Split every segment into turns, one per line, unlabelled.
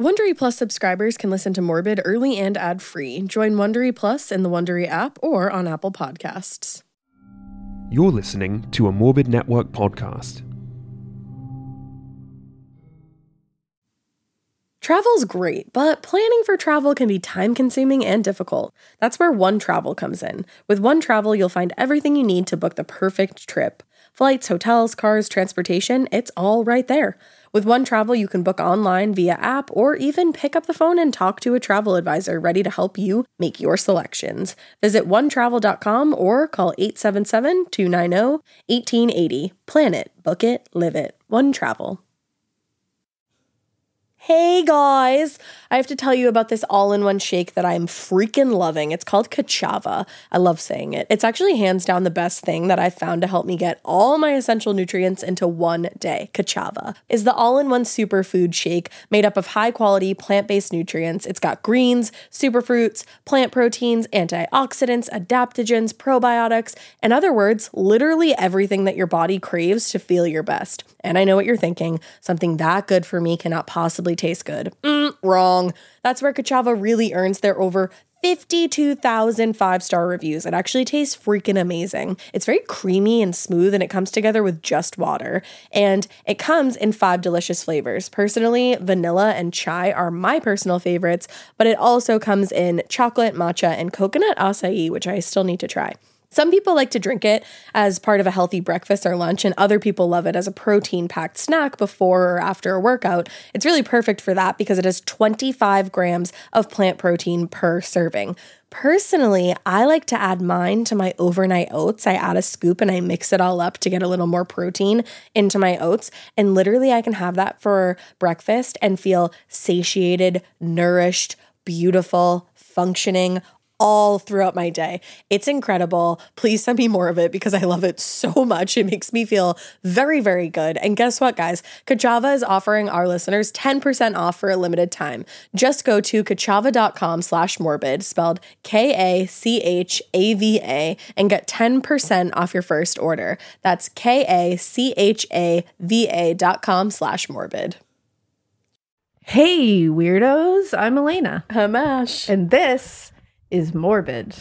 Wondery Plus subscribers can listen to Morbid early and ad-free. Join Wondery Plus in the Wondery app or on Apple Podcasts.
You're listening to a Morbid Network podcast.
Travel's great, but planning for travel can be time-consuming and difficult. That's where One Travel comes in. With One Travel, you'll find everything you need to book the perfect trip. Flights, hotels, cars, transportation, it's all right there. With One Travel, you can book online via app or even pick up the phone and talk to a travel advisor ready to help you make your selections. Visit onetravel.com or call 877-290-1880. Plan it, book it, live it. One Travel. Hey guys, I have to tell you about this all-in-one shake that I'm freaking loving. It's called Ka'Chava. I love saying it. It's actually hands down the best thing that I've found to help me get all my essential nutrients into one day. Ka'Chava is the all-in-one superfood shake made up of high-quality plant-based nutrients. It's got greens, superfruits, plant proteins, antioxidants, adaptogens, probiotics, in other words, literally everything that your body craves to feel your best. And I know what you're thinking. Something that good for me cannot possibly taste good. Wrong. That's where Ka'Chava really earns their over 52,000 5-star reviews. It actually tastes freaking amazing. It's very creamy and smooth, and it comes together with just water. And it comes in 5 delicious flavors. Personally, vanilla and chai are my personal favorites, but it also comes in chocolate, matcha, and coconut acai, which I still need to try. Some people like to drink it as part of a healthy breakfast or lunch, and other people love it as a protein-packed snack before or after a workout. It's really perfect for that because it has 25 grams of plant protein per serving. Personally, I like to add mine to my overnight oats. I add a scoop and I mix it all up to get a little more protein into my oats. And literally I can have that for breakfast and feel satiated, nourished, beautiful, functioning, all throughout my day. It's incredible. Please send me more of it because I love it so much. It makes me feel very, very good. And guess what, guys? Ka'Chava is offering our listeners 10% off for a limited time. Just go to kachava.com/morbid, spelled Kachava, and get 10% off your first order. That's kachava.com/morbid.
Hey, weirdos. I'm Elena.
I'm Ash.
And this is Morbid.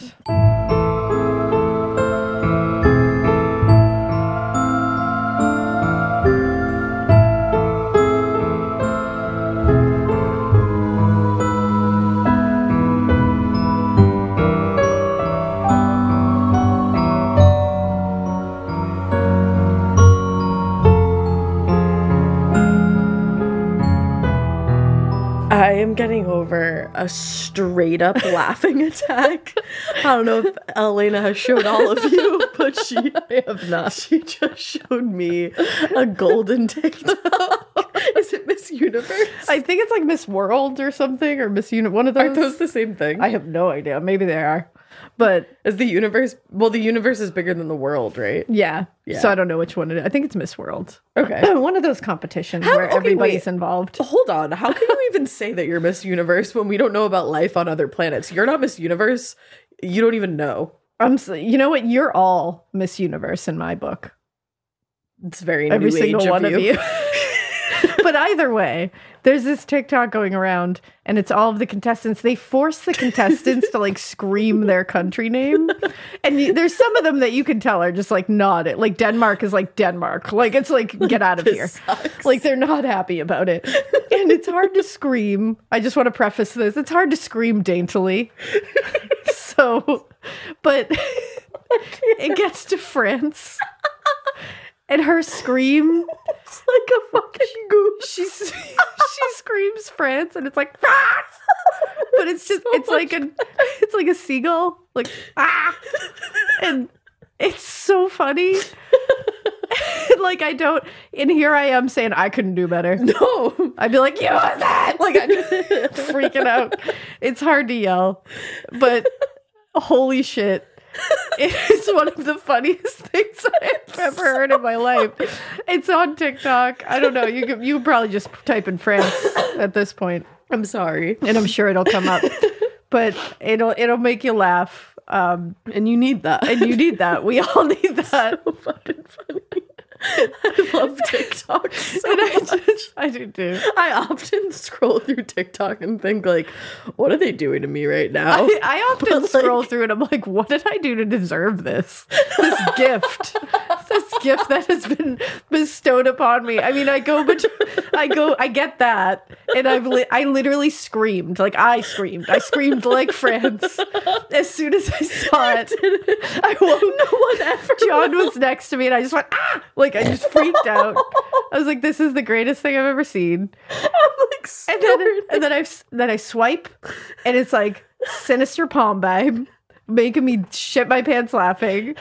I am getting over a straight up laughing attack. I don't know if Elena has showed all of you, but I have not. She just showed me a golden TikTok. Is it Miss Universe?
I think it's like Miss World or something, or Miss Unit. One of those.
Are those the same thing?
I have no idea. Maybe they are. But
is the universe? Well, the universe is bigger than the world, right?
Yeah. So I don't know which one it is. I think it's Miss World.
Okay.
One of those competitions where everybody's involved.
Hold on. How can you even say that you're Miss Universe when we don't know about life on other planets? You're not Miss Universe. You don't even know.
You know what? You're all Miss Universe in my book.
It's very
every
new
single
age
one of you.
But
But either way, there's this TikTok going around, and it's all of the contestants. They force the contestants to like scream their country name, and there's some of them that you can tell are just like not it. Like Denmark is like Denmark, like it's like get out of here.
Sucks.
Like they're not happy about it, and it's hard to scream. I just want to preface this: it's hard to scream daintily. So, but it gets to France. And her scream,
it's like a fucking goose.
She screams France, and it's like, ah! But it's just it's like a seagull, like ah, and it's so funny. Like and here I am saying I couldn't do better.
No,
I'd be like, you was that? Like I'm freaking out. It's hard to yell, but holy shit. It's one of the funniest things I've ever heard in my life. It's on TikTok. I don't know. You could probably just type in France at this point.
I'm sorry,
and I'm sure it'll come up. But it'll make you laugh.
And you need that.
And you need that. We all need that.
So fucking funny. I love TikTok so
And
much.
I do too.
I often scroll through TikTok and think, like, what are they doing to me right now?
I often scroll through and I'm like, what did I do to deserve this? This gift. This gift that has been bestowed upon me. I mean, I get that. And I literally screamed. Like, I screamed like France. As soon as I saw it, I won't.
No one ever.
John was next to me and I just went, ah! Like, I just freaked out. I was like, this is the greatest thing I've ever seen.
I'm like,
And then I swipe, and it's like Sinister Palm Vibe, making me shit my pants laughing.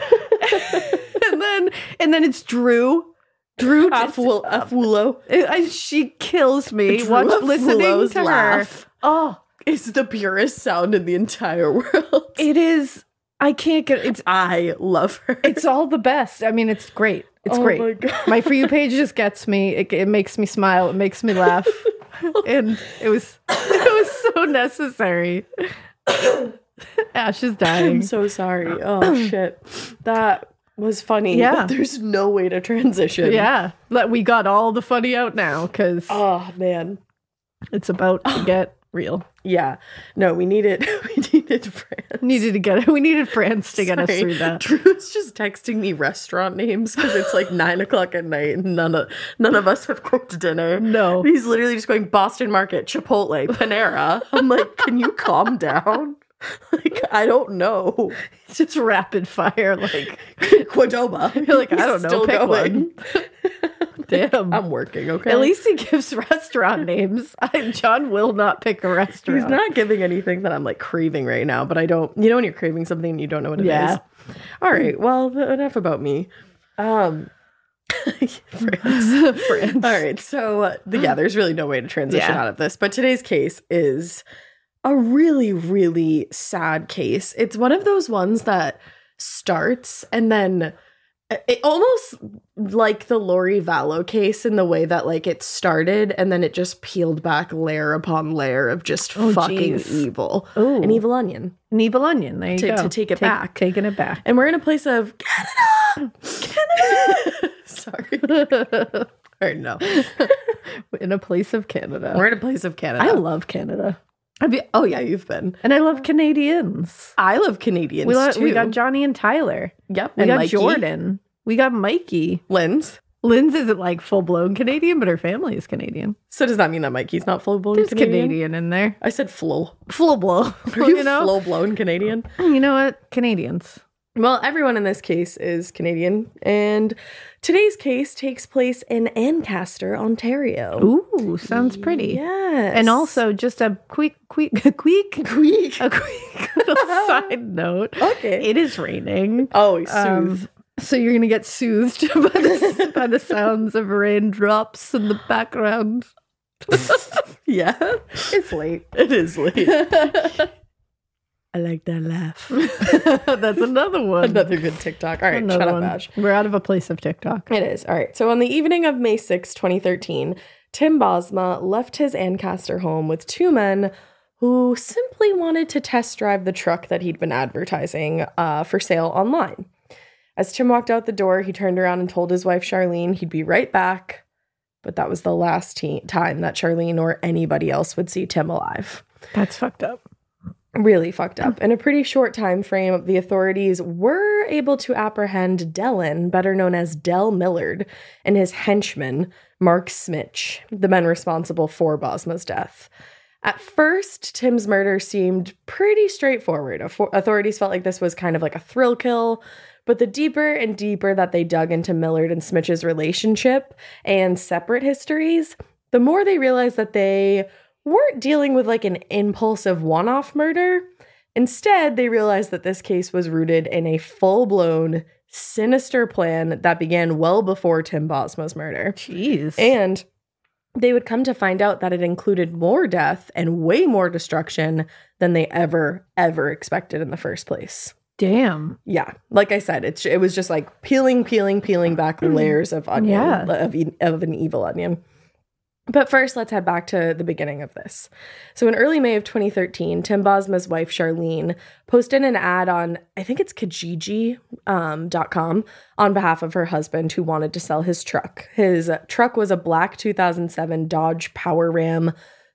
and then it's Drew.
Afulo.
She kills me.
Drew
Listening
Afulo's
to
laugh.
her. Oh,
It's the purest sound in the entire world.
it is. I can't get it.
I love her.
It's all the best. I mean, it's great. It's
Oh
great.
my God.
My For You page just gets me. It makes me smile. It makes me laugh. And it was so necessary. Ash is dying.
I'm so sorry. Oh shit. That was funny.
Yeah.
But there's no way to transition.
Yeah. We got all the funny out now because
Oh man.
it's about to get real.
Yeah. No, we needed France.
We needed France to get us through that.
Drew's just texting me restaurant names because it's like 9:00 at night and none of us have cooked dinner.
No.
He's literally just going Boston Market, Chipotle, Panera. I'm like, can you calm down? Like, I don't know.
It's just rapid fire. Like,
Qdoba.
you're like, I don't know.
Still
Pick
going.
one. Damn.
I'm working, okay?
At least he gives restaurant names. John will not pick a restaurant.
He's not giving anything that I'm like craving right now, but I don't, you know, when you're craving something and you don't know what it is. All right. Well, enough about me. France.
France.
All right. So, there's really no way to transition out of this, but today's case is a really, really sad case. It's one of those ones that starts and then it almost like the Lori Vallow case in the way that like it started and then it just peeled back layer upon layer of just fucking
geez.
evil.
Ooh.
An evil onion.
An evil onion. There you go.
To take it back.
Taking it back.
And we're in a place of Canada. Sorry. Or no.
In a place of Canada.
We're in a place of Canada.
I love Canada.
Oh yeah, you've been.
And I love Canadians.
I love Canadians too.
We got Johnny and Tyler.
Yep.
We
and
got
Mikey.
Jordan. We got Mikey.
Lynn's.
Lynn's isn't like full blown Canadian, but her family is Canadian.
So does that mean that Mikey's not full blown
There's
Canadian?
Canadian in there.
I said full.
Full blown.
Are you,
You know?
full blown Canadian?
You know what? Canadians.
Well, everyone in this case is Canadian, and today's case takes place in Ancaster, Ontario.
Ooh, sounds pretty.
Yes.
And also, just a quick
Queek.
little side note.
Okay.
It is raining.
Oh, soothe.
So you're going to get soothed by the sounds of raindrops in the background.
Yeah.
It's late.
It is late. I like that laugh.
That's another one.
Another good TikTok. All right,
Another
shut up,
one.
Ash.
We're out of a place of TikTok.
It is. All right. So on the evening of May 6, 2013, Tim Bosma left his Ancaster home with two men who simply wanted to test drive the truck that he'd been advertising for sale online. As Tim walked out the door, he turned around and told his wife, Charlene, he'd be right back. But that was the last time that Charlene or anybody else would see Tim alive.
That's fucked up.
Really fucked up. In a pretty short time frame, the authorities were able to apprehend Dellin, better known as Del Millard, and his henchman, Mark Smitch, the men responsible for Bosma's death. At first, Tim's murder seemed pretty straightforward. Authorities felt like this was kind of like a thrill kill, but the deeper and deeper that they dug into Millard and Smitch's relationship and separate histories, the more they realized that they weren't dealing with like an impulsive one-off murder. Instead, they realized that this case was rooted in a full-blown, sinister plan that began well before Tim Bosma's murder.
Jeez.
And they would come to find out that it included more death and way more destruction than they ever expected in the first place.
Damn.
Yeah. Like I said, it was just like peeling back layers of onion,
Yeah.
of an evil onion. But first, let's head back to the beginning of this. So in early May of 2013, Tim Bosma's wife, Charlene, posted an ad on, I think it's Kijiji.com, on behalf of her husband who wanted to sell his truck. His truck was a black 2007 Dodge Power Ram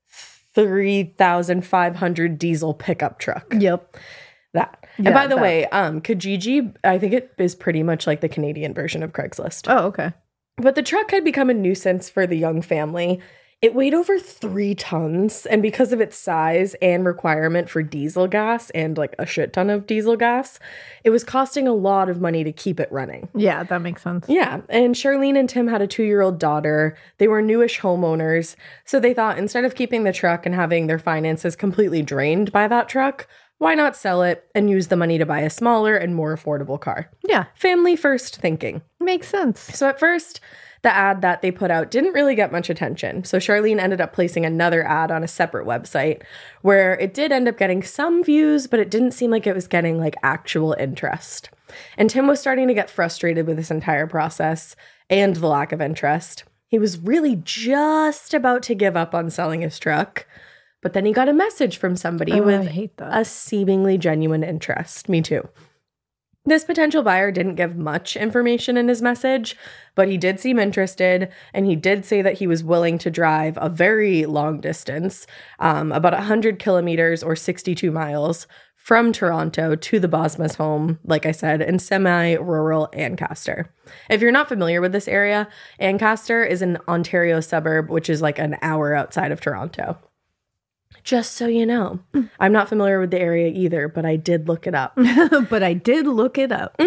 3,500 diesel pickup truck.
Yep.
That.
Yeah,
and by the
that.
way, Kijiji, I think it is pretty much like the Canadian version of Craigslist.
Oh, okay.
But the truck had become a nuisance for the young family. It weighed over 3 tons, and because of its size and requirement for diesel gas and like a shit ton of diesel gas, it was costing a lot of money to keep it running.
Yeah, that makes sense.
Yeah, and Charlene and Tim had a 2-year-old daughter. They were newish homeowners, so they thought instead of keeping the truck and having their finances completely drained by that truck, why not sell it and use the money to buy a smaller and more affordable car?
Yeah,
Family first thinking.
makes sense.
So at first, the ad that they put out didn't really get much attention. So Charlene ended up placing another ad on a separate website where it did end up getting some views, but it didn't seem like it was getting like actual interest. And Tim was starting to get frustrated with this entire process and the lack of interest. He was really just about to give up on selling his truck, but then he got a message from somebody
I
with
hate that.
a seemingly genuine interest. Me too. This potential buyer didn't give much information in his message, but he did seem interested, and he did say that he was willing to drive a very long distance, about 100 kilometers or 62 miles from Toronto to the Bosma's home, like I said, in semi-rural Ancaster. If you're not familiar with this area, Ancaster is an Ontario suburb, which is like an hour outside of Toronto. Just so you know. I'm not familiar with the area either, but I did look it up.
But I did look it up.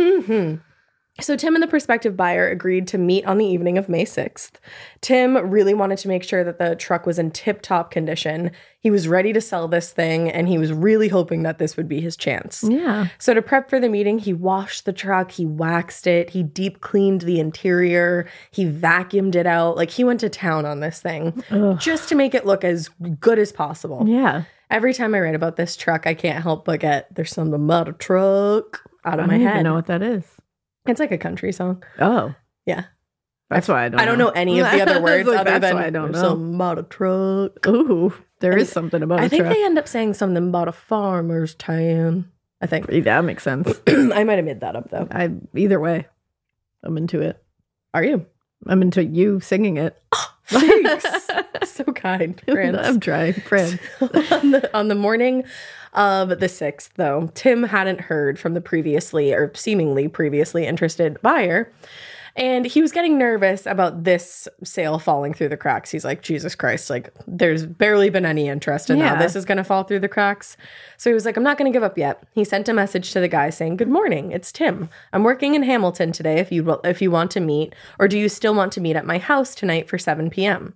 So Tim and the prospective buyer agreed to meet on the evening of May 6th. Tim really wanted to make sure that the truck was in tip-top condition. He was ready to sell this thing, and he was really hoping that this would be his chance.
Yeah.
So to prep for the meeting, he washed the truck, he waxed it, he deep cleaned the interior, he vacuumed it out. Like, he went to town on this thing just to make it look as good as possible.
Yeah.
Every time I write about this truck, I can't help but get "There's Something About a Truck" out of my
I don't
head.
even know what that is.
It's like a country song.
Oh.
Yeah.
That's why I
don't know any of the other words
Like,
other
that's
than
why I don't
"There's
know.
Something About a Truck."
Ooh, there is something about
I
a
think
truck.
they end up saying something about a farmer's town. I think.
That makes sense.
I might have made that up, though.
Either way, I'm into it.
Are you?
I'm into you singing it.
Thanks. So kind, friends.
I'm trying, friends.
on the morning of the 6th, though, Tim hadn't heard from the seemingly previously interested buyer. And he was getting nervous about this sale falling through the cracks. He's like, Jesus Christ, like, there's barely been any interest, and now
Yeah.
this is going to fall through the cracks. So he was like, I'm not going to give up yet. He sent a message to the guy saying, "Good morning, it's Tim. I'm working in Hamilton today if you want to meet, or do you still want to meet at my house tonight for 7 p.m.?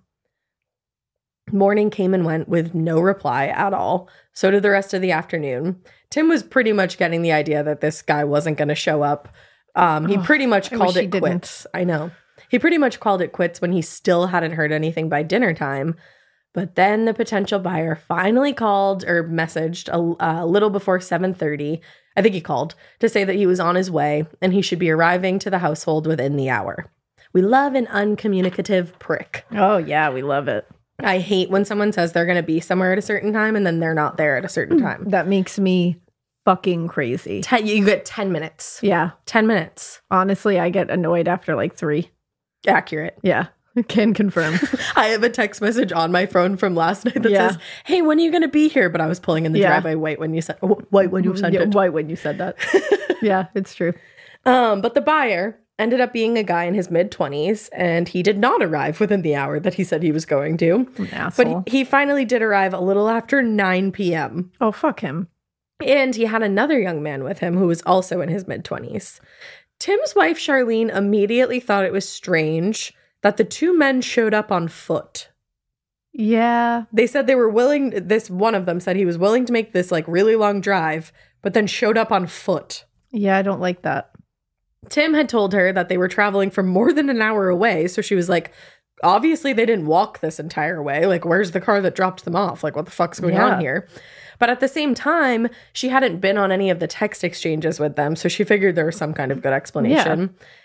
Morning came and went with no reply at all. So did the rest of the afternoon. Tim was pretty much getting the idea that this guy wasn't going to show up. He pretty much
I
called
wish he
it
didn't.
quits. I know. He pretty much called it quits when he still hadn't heard anything by dinner time. But then the potential buyer finally called or messaged a little before 7:30. I think he called to say that he was on his way and he should be arriving to the household within the hour. We love an uncommunicative prick.
Oh, yeah, we love it.
I hate when someone says they're going to be somewhere at a certain time and then they're not there at a certain time.
That makes me fucking crazy.
You get 10 minutes.
Yeah.
10 minutes.
Honestly, I get annoyed after like 3.
Accurate.
Yeah. Can confirm.
I have a text message on my phone from last night that
Yeah.
says, "Hey, when are you going to be here?" But I was pulling in the
Yeah.
driveway. Wait, when you sent it.
Why when you said that? Yeah, it's true.
But the buyer ended up being a guy in his mid-20s, and he did not arrive within the hour that he said he was going to.
An asshole.
But he finally did arrive a little after 9 p.m.
Oh, fuck him.
And he had another young man with him who was also in his mid-20s. Tim's wife, Charlene, immediately thought it was strange that the two men showed up on foot.
Yeah.
They said they were willing, one of them said he was willing to make this like really long drive, but then showed up on foot.
Yeah, I don't like that.
Tim had told her that they were traveling from more than an hour away, so she was like, obviously they didn't walk this entire way. Like, where's the car that dropped them off? Like, what the fuck's going on here? But at the same time, she hadn't been on any of the text exchanges with them, so she figured there was some kind of good explanation.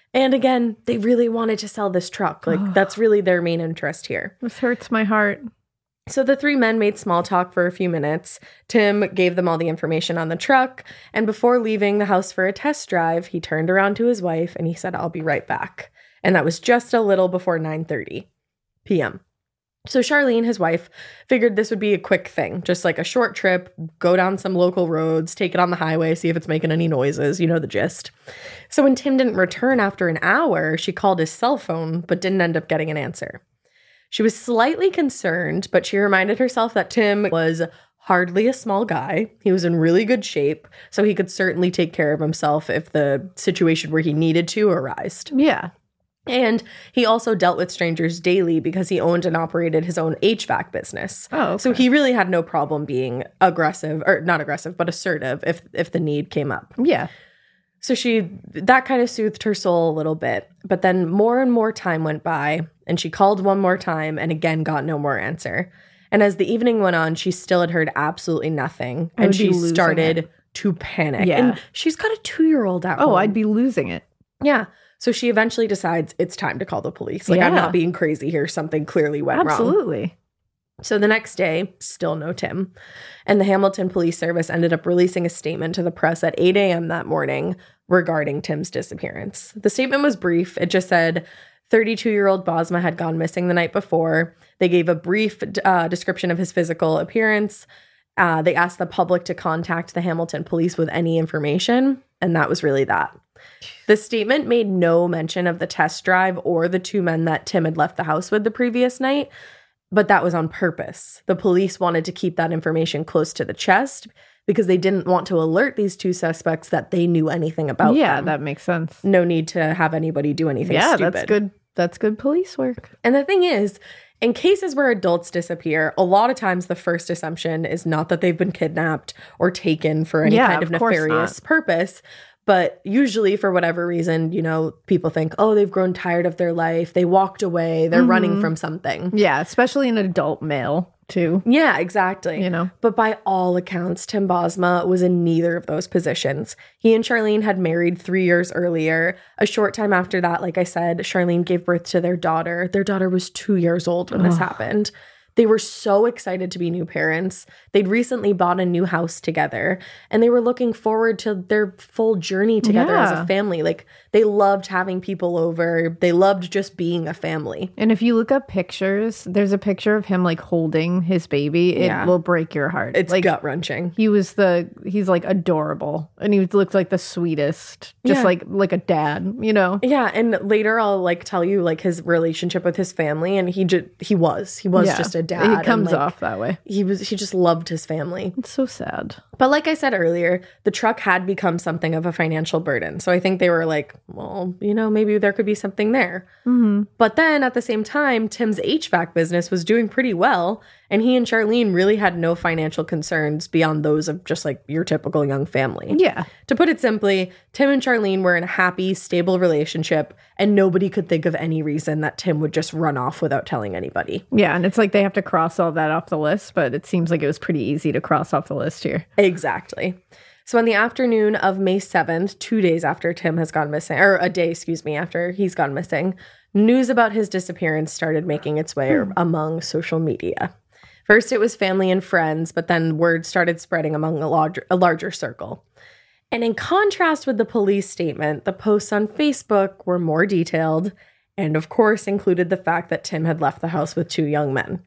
And again, they really wanted to sell this truck. Like, that's really their main interest here.
This hurts my heart.
So the three men made small talk for a few minutes. Tim gave them all the information on the truck. And before leaving the house for a test drive, he turned around to his wife and he said, "I'll be right back." And that was just a little before 9:30 p.m. So Charlene, his wife, figured this would be a quick thing, just like a short trip, go down some local roads, take it on the highway, see if it's making any noises, you know the gist. So when Tim didn't return after an hour, she called his cell phone, but didn't end up getting an answer. She was slightly concerned, but she reminded herself that Tim was hardly a small guy. He was in really good shape, so he could certainly take care of himself if the situation where he needed to arose.
Yeah.
And he also dealt with strangers daily because he owned and operated his own HVAC business.
Oh, okay.
So he really had no problem being aggressive, or not aggressive, but assertive if the need came up.
Yeah.
So that kind of soothed her soul a little bit. But then more and more time went by, and she called one more time and again got no more answer. And as the evening went on, she still had heard absolutely nothing. And she started to panic.
Yeah.
And she's got a 2-year-old at home.
Oh, I'd be losing it.
Yeah. So she eventually decides it's time to call the police. Like, I'm not being crazy here. Something clearly went wrong.
Absolutely.
So the next day, still no Tim. And the Hamilton Police Service ended up releasing a statement to the press at 8 a.m. that morning regarding Tim's disappearance. The statement was brief. It just said 32-year-old Bosma had gone missing the night before. They gave a brief description of his physical appearance. They asked the public to contact the Hamilton police with any information. And that was really that. The statement made no mention of the test drive or the two men that Tim had left the house with the previous night, but that was on purpose. The police wanted to keep that information close to the chest because they didn't want to alert these two suspects that they knew anything about them.
Yeah, that makes sense.
No need to have anybody do anything stupid.
Yeah, that's good. That's good police work.
And the thing is, in cases where adults disappear, a lot of times the first assumption is not that they've been kidnapped or taken for any kind of nefarious purpose. But usually, for whatever reason, you know, people think, oh, they've grown tired of their life. They walked away. They're running from something.
Yeah, especially an adult male, too.
Yeah, exactly.
You know.
But by all accounts, Tim Bosma was in neither of those positions. He and Charlene had married 3 years earlier. A short time after that, like I said, Charlene gave birth to their daughter. Their daughter was 2 years old when this happened. They were so excited to be new parents. They'd recently bought a new house together, and they were looking forward to their full journey together as a family. Like, they loved having people over. They loved just being a family.
And if you look up pictures, there's a picture of him like holding his baby. It will break your heart.
It's
like,
gut-wrenching.
He's like adorable, and he looked like the sweetest, just like a dad, you know?
Yeah, and later I'll like tell you like his relationship with his family, and he was just a dad.
He comes
and, like,
off that way.
He just loved his family.
It's so sad.
But like I said earlier, the truck had become something of a financial burden. So I think they were like, well, you know, maybe there could be something there. Mm-hmm. But then at the same time, Tim's HVAC business was doing pretty well. And he and Charlene really had no financial concerns beyond those of just like your typical young family.
Yeah.
To put it simply, Tim and Charlene were in a happy, stable relationship, and nobody could think of any reason that Tim would just run off without telling anybody.
Yeah, and it's like they have to cross all that off the list, but it seems like it was pretty easy to cross off the list here.
Exactly. So on the afternoon of May 7th, 2 days after Tim has gone missing, or a day, after he's gone missing, news about his disappearance started making its way among social media. First, it was family and friends, but then word started spreading among a larger circle. And in contrast with the police statement, the posts on Facebook were more detailed and, of course, included the fact that Tim had left the house with 2 young men.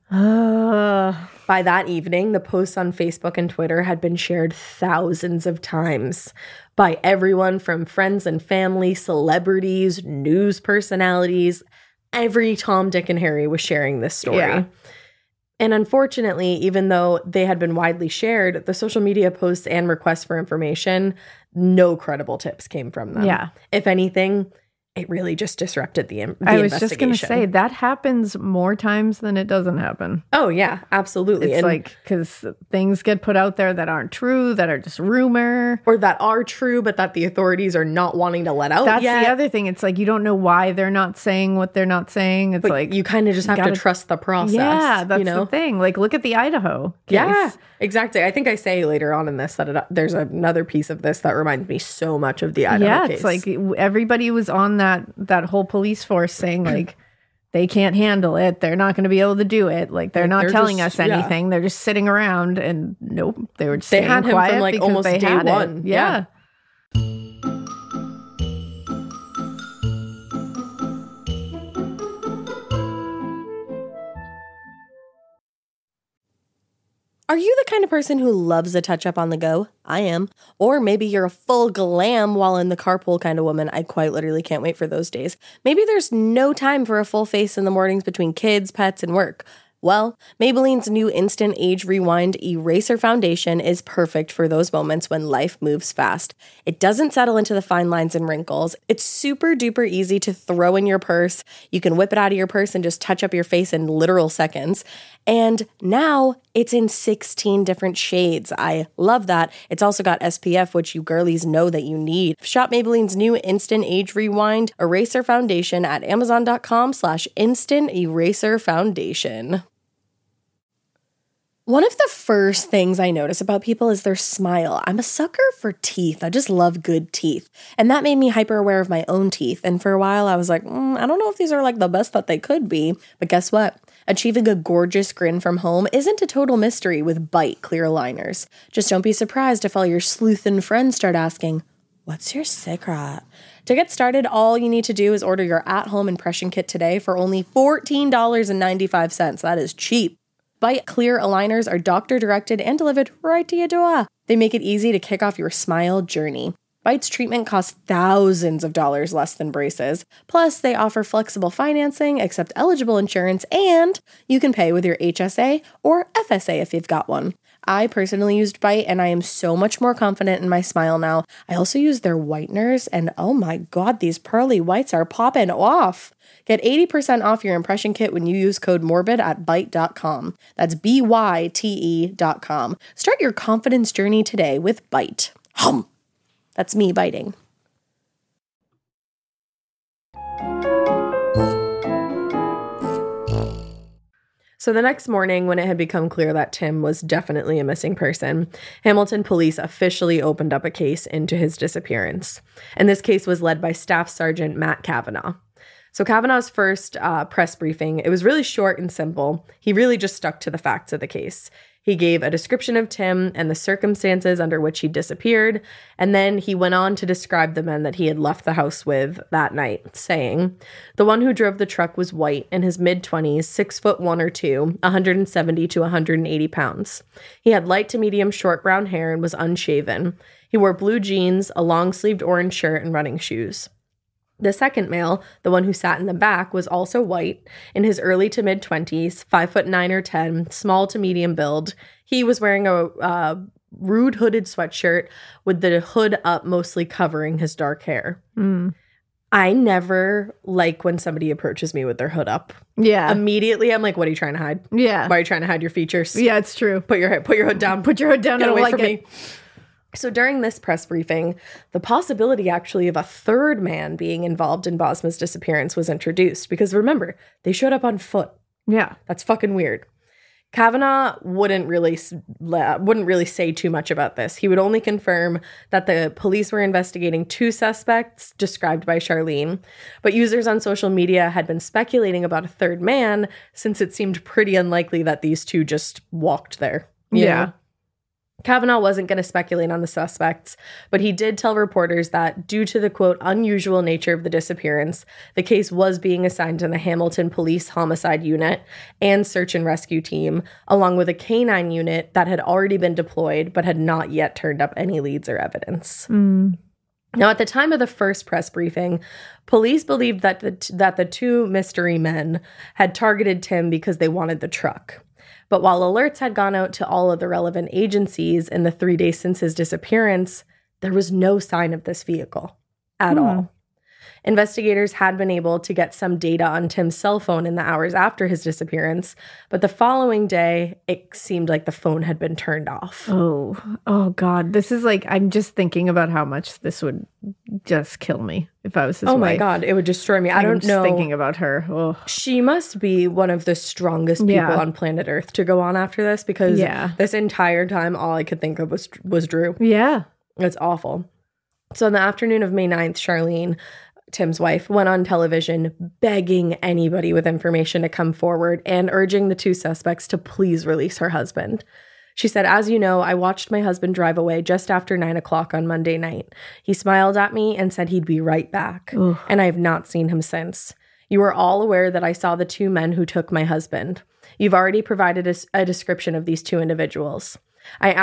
By that evening, the posts on Facebook and Twitter had been shared thousands of times by everyone from friends and family, celebrities, news personalities. Every Tom, Dick, and Harry was sharing this story. Yeah. And unfortunately, even though they had been widely shared, the social media posts and requests for information, no credible tips came from them.
Yeah.
If anything, it really just disrupted the investigation.
I was just going to say, that happens more times than it doesn't happen.
Oh, yeah, absolutely.
It's like, because things get put out there that aren't true, that are just rumor.
Or that are true, but that the authorities are not wanting to let out
That's
yet.
the other thing. It's like, you don't know why they're not saying what they're not saying. It's
but
like,
you kind of just have to trust the process.
Yeah, that's the thing. Like, look at the Idaho case.
Yeah, exactly. I think I say later on in this that there's another piece of this that reminds me so much of the Idaho case.
Yeah, it's like everybody was on that whole police force saying like they can't handle it. They're not going to be able to do it. Like they're not telling us anything. They're just sitting around and nope. They were staying quiet. They had him from like almost day one. Yeah.
Are you the kind of person who loves a touch-up on the go? I am. Or maybe you're a full glam while in the carpool kind of woman. I quite literally can't wait for those days. Maybe there's no time for a full face in the mornings between kids, pets, and work. Well, Maybelline's new Instant Age Rewind Eraser Foundation is perfect for those moments when life moves fast. It doesn't settle into the fine lines and wrinkles. It's super duper easy to throw in your purse. You can whip it out of your purse and just touch up your face in literal seconds. And now it's in 16 different shades. I love that. It's also got SPF, which you girlies know that you need. Shop Maybelline's new Instant Age Rewind Eraser Foundation at Amazon.com/Instant Eraser Foundation. One of the first things I notice about people is their smile. I'm a sucker for teeth. I just love good teeth. And that made me hyper aware of my own teeth. And for a while I was like, I don't know if these are like the best that they could be. But guess what? Achieving a gorgeous grin from home isn't a total mystery with Bite clear aligners. Just don't be surprised if all your sleuthin' friends start asking, what's your secret? To get started, all you need to do is order your at-home impression kit today for only $14.95. That is cheap. Bite clear aligners are doctor-directed and delivered right to your door. They make it easy to kick off your smile journey. Bite's treatment costs thousands of dollars less than braces. Plus, they offer flexible financing, accept eligible insurance, and you can pay with your HSA or FSA if you've got one. I personally used Bite, and I am so much more confident in my smile now. I also use their whiteners, and oh my god, these pearly whites are popping off. Get 80% off your impression kit when you use code MORBID at Byte.com. That's BYTE.com. Start your confidence journey today with Bite. Hum! That's me biting.
So the next morning, when it had become clear that Tim was definitely a missing person, Hamilton police officially opened up a case into his disappearance. And this case was led by Staff Sergeant Matt Kavanaugh. So Kavanaugh's first press briefing, it was really short and simple. He really just stuck to the facts of the case. He gave a description of Tim and the circumstances under which he disappeared, and then he went on to describe the men that he had left the house with that night, saying, the one who drove the truck was white, in his mid-20s, 6'1" or 2", 170 to 180 pounds. He had light to medium short brown hair and was unshaven. He wore blue jeans, a long-sleeved orange shirt, and running shoes. The second male, the one who sat in the back, was also white, in his early to mid-20s, 5'9" or 10, small to medium build. He was wearing a rude hooded sweatshirt with the hood up, mostly covering his dark hair. I never like when somebody approaches me with their hood up.
Yeah.
Immediately, I'm like, what are you trying to hide?
Yeah.
Why are you trying to hide your features?
Yeah, it's true.
Put your hood down.
Put your hood down.
Get away
like
from me. So during this press briefing, the possibility actually of a third man being involved in Bosma's disappearance was introduced because remember, they showed up on foot.
Yeah.
That's fucking weird. Kavanaugh wouldn't really say too much about this. He would only confirm that the police were investigating 2 suspects described by Charlene, but users on social media had been speculating about a third man since it seemed pretty unlikely that these 2 just walked there. You know? Kavanaugh wasn't going to speculate on the suspects, but he did tell reporters that due to the, quote, unusual nature of the disappearance, the case was being assigned to the Hamilton Police Homicide Unit and Search and Rescue Team, along with a canine unit that had already been deployed but had not yet turned up any leads or evidence. Now, at the time of the first press briefing, police believed that the 2 mystery men had targeted Tim because they wanted the truck. But while alerts had gone out to all of the relevant agencies in the 3 days since his disappearance, there was no sign of this vehicle at all. Investigators had been able to get some data on Tim's cell phone in the hours after his disappearance, but the following day, it seemed like the phone had been turned off.
Oh God. This is like, I'm just thinking about how much this would just kill me if I was his wife.
Oh my God, it would destroy me. I don't know.
Just thinking about her. Oh.
She must be one of the strongest people on planet Earth to go on after this because this entire time, all I could think of was Drew.
Yeah.
It's awful. So on the afternoon of May 9th, Charlene Tim's wife, went on television begging anybody with information to come forward and urging the two suspects to please release her husband. She said, "As you know, I watched my husband drive away just after 9 o'clock on Monday night. He smiled at me and said he'd be right back, and I have not seen him since. You are all aware that I saw the two men who took my husband. You've already provided a description of these two individuals. I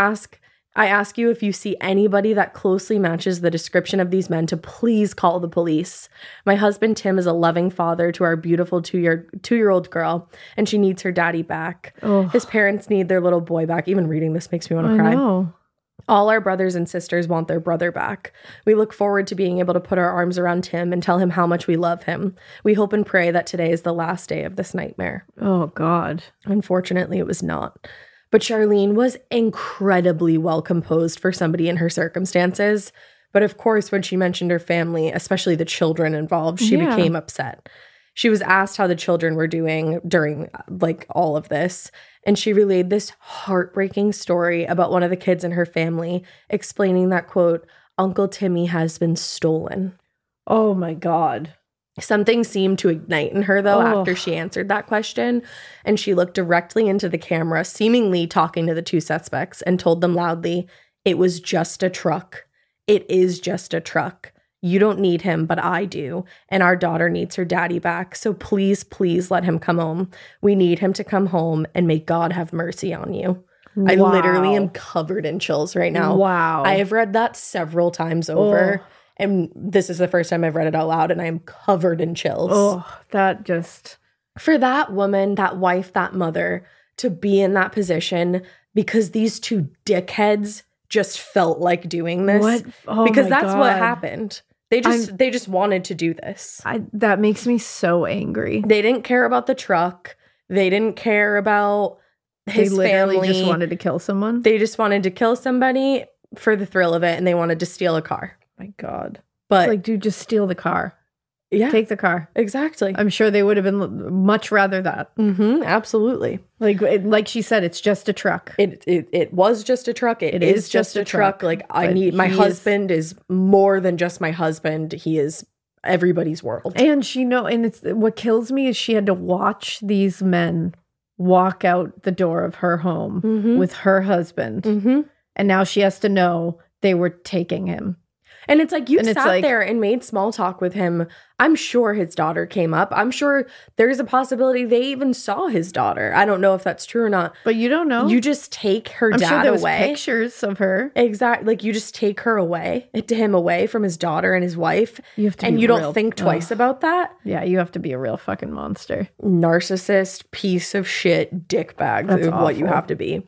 ask you if you see anybody that closely matches the description of these men to please call the police. My husband Tim is a loving father to our beautiful two-year-old girl, and she needs her daddy back. His parents need their little boy back." Even reading this makes me want to cry.
know.
"All our brothers and sisters want their brother back. We look forward to being able to put our arms around Tim and tell him how much we love him. We hope and pray that today is the last day of this nightmare."
Oh, God.
Unfortunately, it was not. But Charlene was incredibly well composed for somebody in her circumstances. But of course, when she mentioned her family, especially the children involved, she became upset. She was asked how the children were doing during all of this. And she relayed this heartbreaking story about one of the kids in her family, explaining that, quote, "Uncle Timmy has been stolen."
Oh, my God.
Something seemed to ignite in her, though, after she answered that question, and she looked directly into the camera, seemingly talking to the two suspects, and told them loudly, "It was just a truck. It is just a truck. You don't need him, but I do, and our daughter needs her daddy back, so please, please let him come home. We need him to come home, and may God have mercy on you." I literally am covered in chills right now.
Wow.
I have read that several times over. And this is the first time I've read it out loud, and I am covered in chills.
Oh, that just...
For that woman, that wife, that mother, to be in that position because these two dickheads just felt like doing this.
What? Oh,
because
my
that's what
God.
happened. They just wanted to do this.
That makes me so angry.
They didn't care about the truck. They didn't care about his
They literally
family.
just wanted to kill someone?
They just wanted to kill somebody for the thrill of it, and they wanted to steal a car.
My God.
But
It's like, dude, just steal the car.
yeah,
Take the car.
exactly.
I'm sure they would have been much rather that.
Absolutely.
Like she said, it's just a truck.
It was just a truck. It is just a truck. Like, I
But
need my
he is-
husband is more than just my husband. He is everybody's world.
And and it's what kills me is she had to watch these men walk out the door of her home with her husband. And now she has to know they were taking him.
And it's like, you
And it's
sat
like-
there and made small talk with him. I'm sure his daughter came up. I'm sure there's a possibility they even saw his daughter. I don't know if that's true or not.
But you don't know.
You just take her
I'm
dad
sure there was
away.
pictures of her.
Exactly. Like, you just take him away from his daughter and his wife.
You have to
and
be
you
real-
don't think twice about that.
Yeah, you have to be a real fucking monster.
Narcissist, piece of shit, dickbag.
That's
Is what you
awful.
have to be.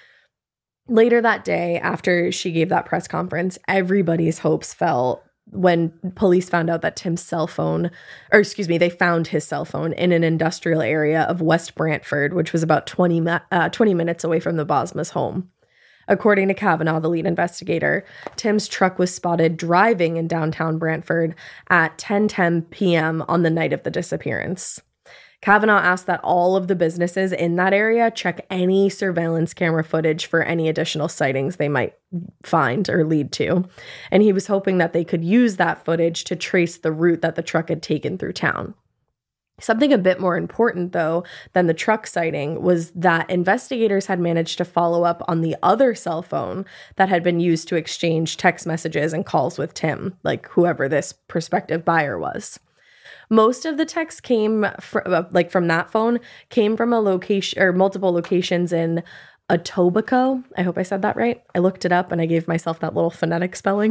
Later that day, after she gave that press conference, everybody's hopes fell when police found out that Tim's cell phone, they found his cell phone in an industrial area of West Brantford, which was about 20 minutes away from the Bosma's home. According to Kavanaugh, the lead investigator, Tim's truck was spotted driving in downtown Brantford at 10:10 p.m. on the night of the disappearance. Kavanaugh asked that all of the businesses in that area check any surveillance camera footage for any additional sightings they might find or lead to. And he was hoping that they could use that footage to trace the route that the truck had taken through town. Something a bit more important, though, than the truck sighting was that investigators had managed to follow up on the other cell phone that had been used to exchange text messages and calls with Tim, like whoever this prospective buyer was. Most of the texts came from that phone came from a location or multiple locations in Etobicoke. I hope I said that right. I looked it up and I gave myself that little phonetic spelling.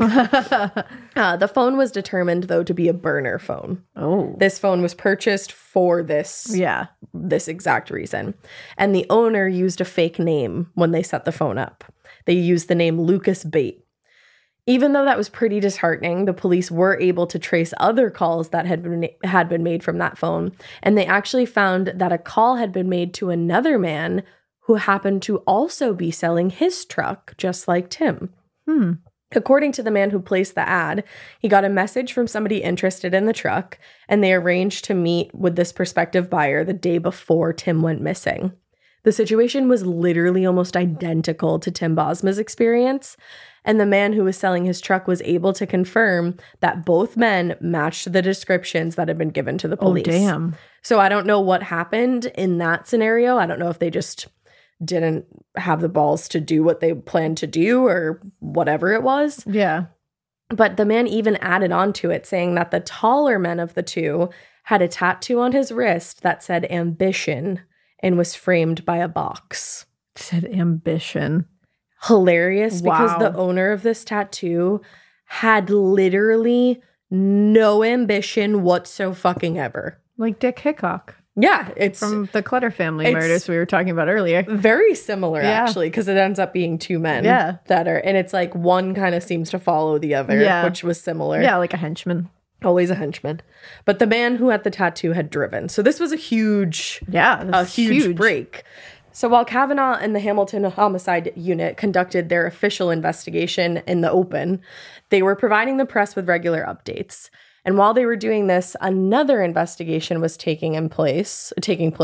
The phone was determined, though, to be a burner phone.
Oh.
This phone was purchased for this exact reason. And the owner used a fake name when they set the phone up. They used the name Lucas Bate. Even though that was pretty disheartening, the police were able to trace other calls that had been made from that phone, and they actually found that a call had been made to another man who happened to also be selling his truck, just like Tim. According to the man who placed the ad, he got a message from somebody interested in the truck, and they arranged to meet with this prospective buyer the day before Tim went missing. The situation was literally almost identical to Tim Bosma's experience, and the man who was selling his truck was able to confirm that both men matched the descriptions that had been given to the police.
Oh, damn.
So I don't know what happened in that scenario. I don't know if they just didn't have the balls to do what they planned to do or whatever it was.
Yeah.
But the man even added on to it, saying that the taller man of the two had a tattoo on his wrist that said ambition and was framed by a box.
It said ambition.
Hilarious, because
Wow.
the owner of this tattoo had literally no ambition whatsoever.
Like Dick Hickok
Yeah, it's
from the Clutter family
it's-
murders we were talking about earlier.
very similar,
Yeah.
actually, because it ends up being two men
Yeah.
that are, and it's like one kind of seems to follow the other,
Yeah.
which was similar.
Yeah, like a henchman.
Always a henchman. But the man who had the tattoo had driven. So this was a huge
Yeah,
a
that's
huge break. So while Kavanaugh and the Hamilton Homicide Unit conducted their official investigation in the open, they were providing the press with regular updates. And while they were doing this, another investigation was taking place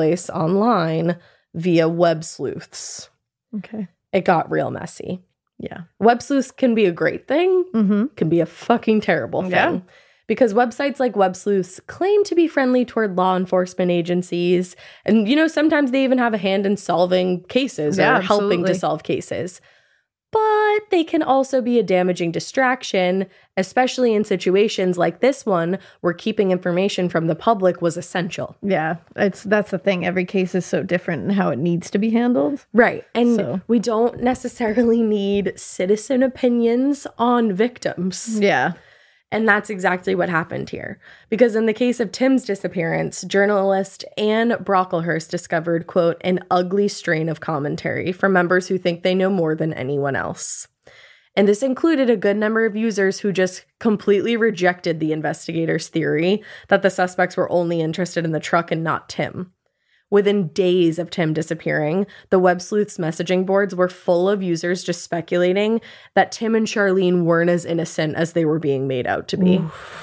online via web sleuths.
Okay.
It got real messy.
Yeah.
Web sleuths can be a great thing,
Mm-hmm.
can be a fucking terrible thing.
Yeah.
Because websites like Web Sleuths claim to be friendly toward law enforcement agencies. And, sometimes they even have a hand in solving cases
Yeah,
or helping to
absolutely.
solve cases. But they can also be a damaging distraction, especially in situations like this one where keeping information from the public was essential.
Yeah. That's the thing. Every case is so different in how it needs to be handled.
Right. And
So-
we don't necessarily need citizen opinions on victims.
Yeah.
And that's exactly what happened here. Because in the case of Tim's disappearance, journalist Anne Brocklehurst discovered, quote, an ugly strain of commentary from members who think they know more than anyone else. And this included a good number of users who just completely rejected the investigators' theory that the suspects were only interested in the truck and not Tim. Within days of Tim disappearing, the Web Sleuths messaging boards were full of users just speculating that Tim and Charlene weren't as innocent as they were being made out to be.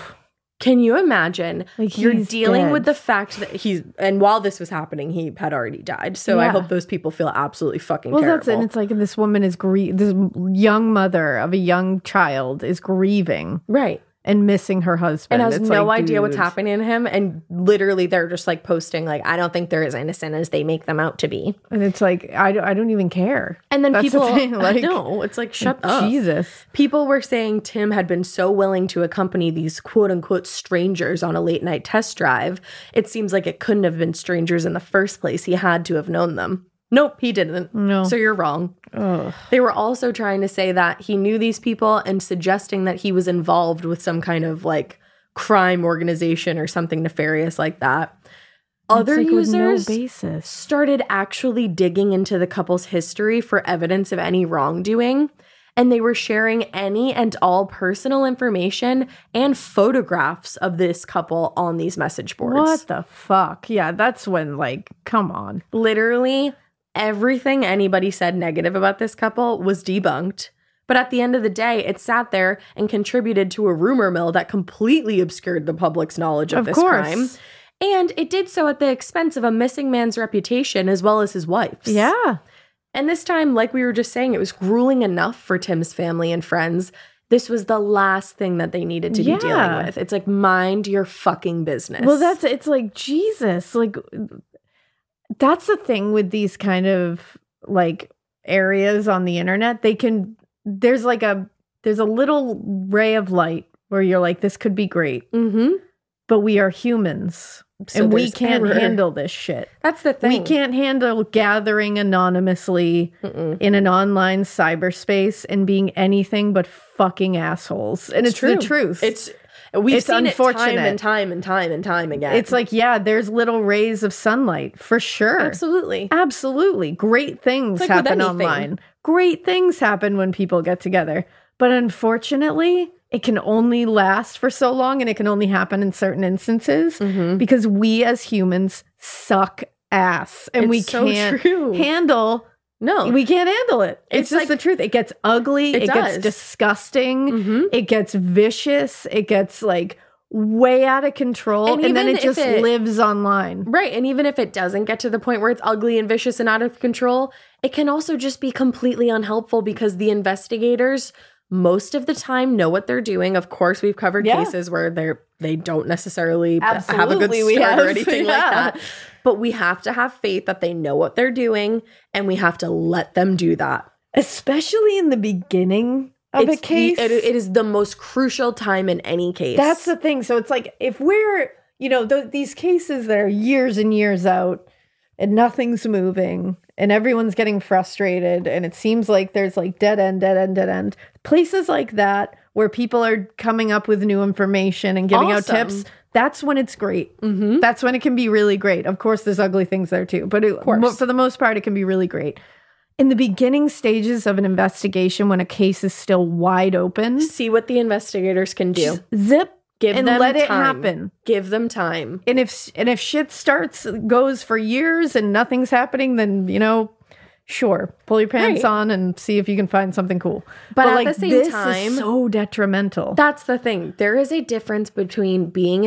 Can you imagine?
Like,
You're
he's
dealing
dead.
with the fact that and while this was happening, he had already died. So I
Yeah.
hope those people feel absolutely fucking
Well,
terrible.
that's it. And it's like this woman is this young mother of a young child is grieving
right.
and missing her husband.
And has
It's
no
like,
idea what's
dude.
happening to him. And literally they're just like posting like, I don't think they're as innocent as they make them out to be.
And it's like, I don't even care.
And then
That's the
people,
thing, like-
no, it's like, shut up.
Jesus.
People were saying Tim had been so willing to accompany these quote unquote strangers on a late night test drive. It seems like it couldn't have been strangers in the first place. He had to have known them. Nope, he didn't.
No.
So you're wrong.
Ugh.
They were also trying to say that he knew these people and suggesting that he was involved with some kind of like crime organization or something nefarious like that. Other
It's like with no
users
basis.
started actually digging into the couple's history for evidence of any wrongdoing, and they were sharing any and all personal information and photographs of this couple on these message boards.
What the fuck? Yeah, that's when, like, come on.
Literally everything anybody said negative about this couple was debunked. But at the end of the day, it sat there and contributed to a rumor mill that completely obscured the public's knowledge of this
course.
crime. And it did so at the expense of a missing man's reputation as well as his wife's.
Yeah.
And this time, like we were just saying, it was grueling enough for Tim's family and friends. This was the last thing that they needed to be
Yeah.
dealing with. It's like, mind your fucking business.
Well, it's like, Jesus. Like, that's the thing with these kind of, like, areas on the internet. There's a little ray of light where you're like, this could be great.
Mm-hmm.
But we are humans.
So
and we
there's
can't
error.
handle this shit.
That's the thing.
We can't handle gathering anonymously in an online cyberspace and being anything but fucking assholes. And it's the truth.
We've
It's
seen
unfortunate.
it time and time and time and time again.
It's like, yeah, there's little rays of sunlight for sure.
absolutely.
Absolutely. Great things
It's like with
happen
anything.
online. Great things happen when people get together. But unfortunately, it can only last for so long and it can only happen in certain instances
Mm-hmm.
because we as humans suck ass and we
It's so
can't
true.
handle
No,
we can't handle it. It's
It's
just
like-
the truth. It gets ugly.
It
It gets
does.
disgusting.
Mhm.
It gets vicious. It gets like way out of control, and then
even
it just
if
lives online.
Right. And even if it doesn't get to the point where it's ugly and vicious and out of control, it can also just be completely unhelpful because the investigators most of the time know what they're doing. Of course, we've covered cases where they don't necessarily have a good start or anything like that. But we have to have faith that they know what they're doing, and we have to let them do that.
Especially in the beginning of a case.
It is the most crucial time in any case.
That's the thing. So it's like, if we're, these cases that are years and years out and nothing's moving and everyone's getting frustrated and it seems like there's like dead end, places like that where people are coming up with new information and giving out tips, that's when it's great. Mm-hmm. That's when it can be really great. Of course, there's ugly things there too, but for the most part, it can be really great. In the beginning stages of an investigation, when a case is still wide open,
see what the investigators can do.
Zip.
Give
and
them
let it
time.
happen.
Give them time.
And if shit goes for years and nothing's happening, then sure, pull your pants on and see if you can find something cool.
But at the same time,
this is so detrimental.
That's the thing. There is a difference between being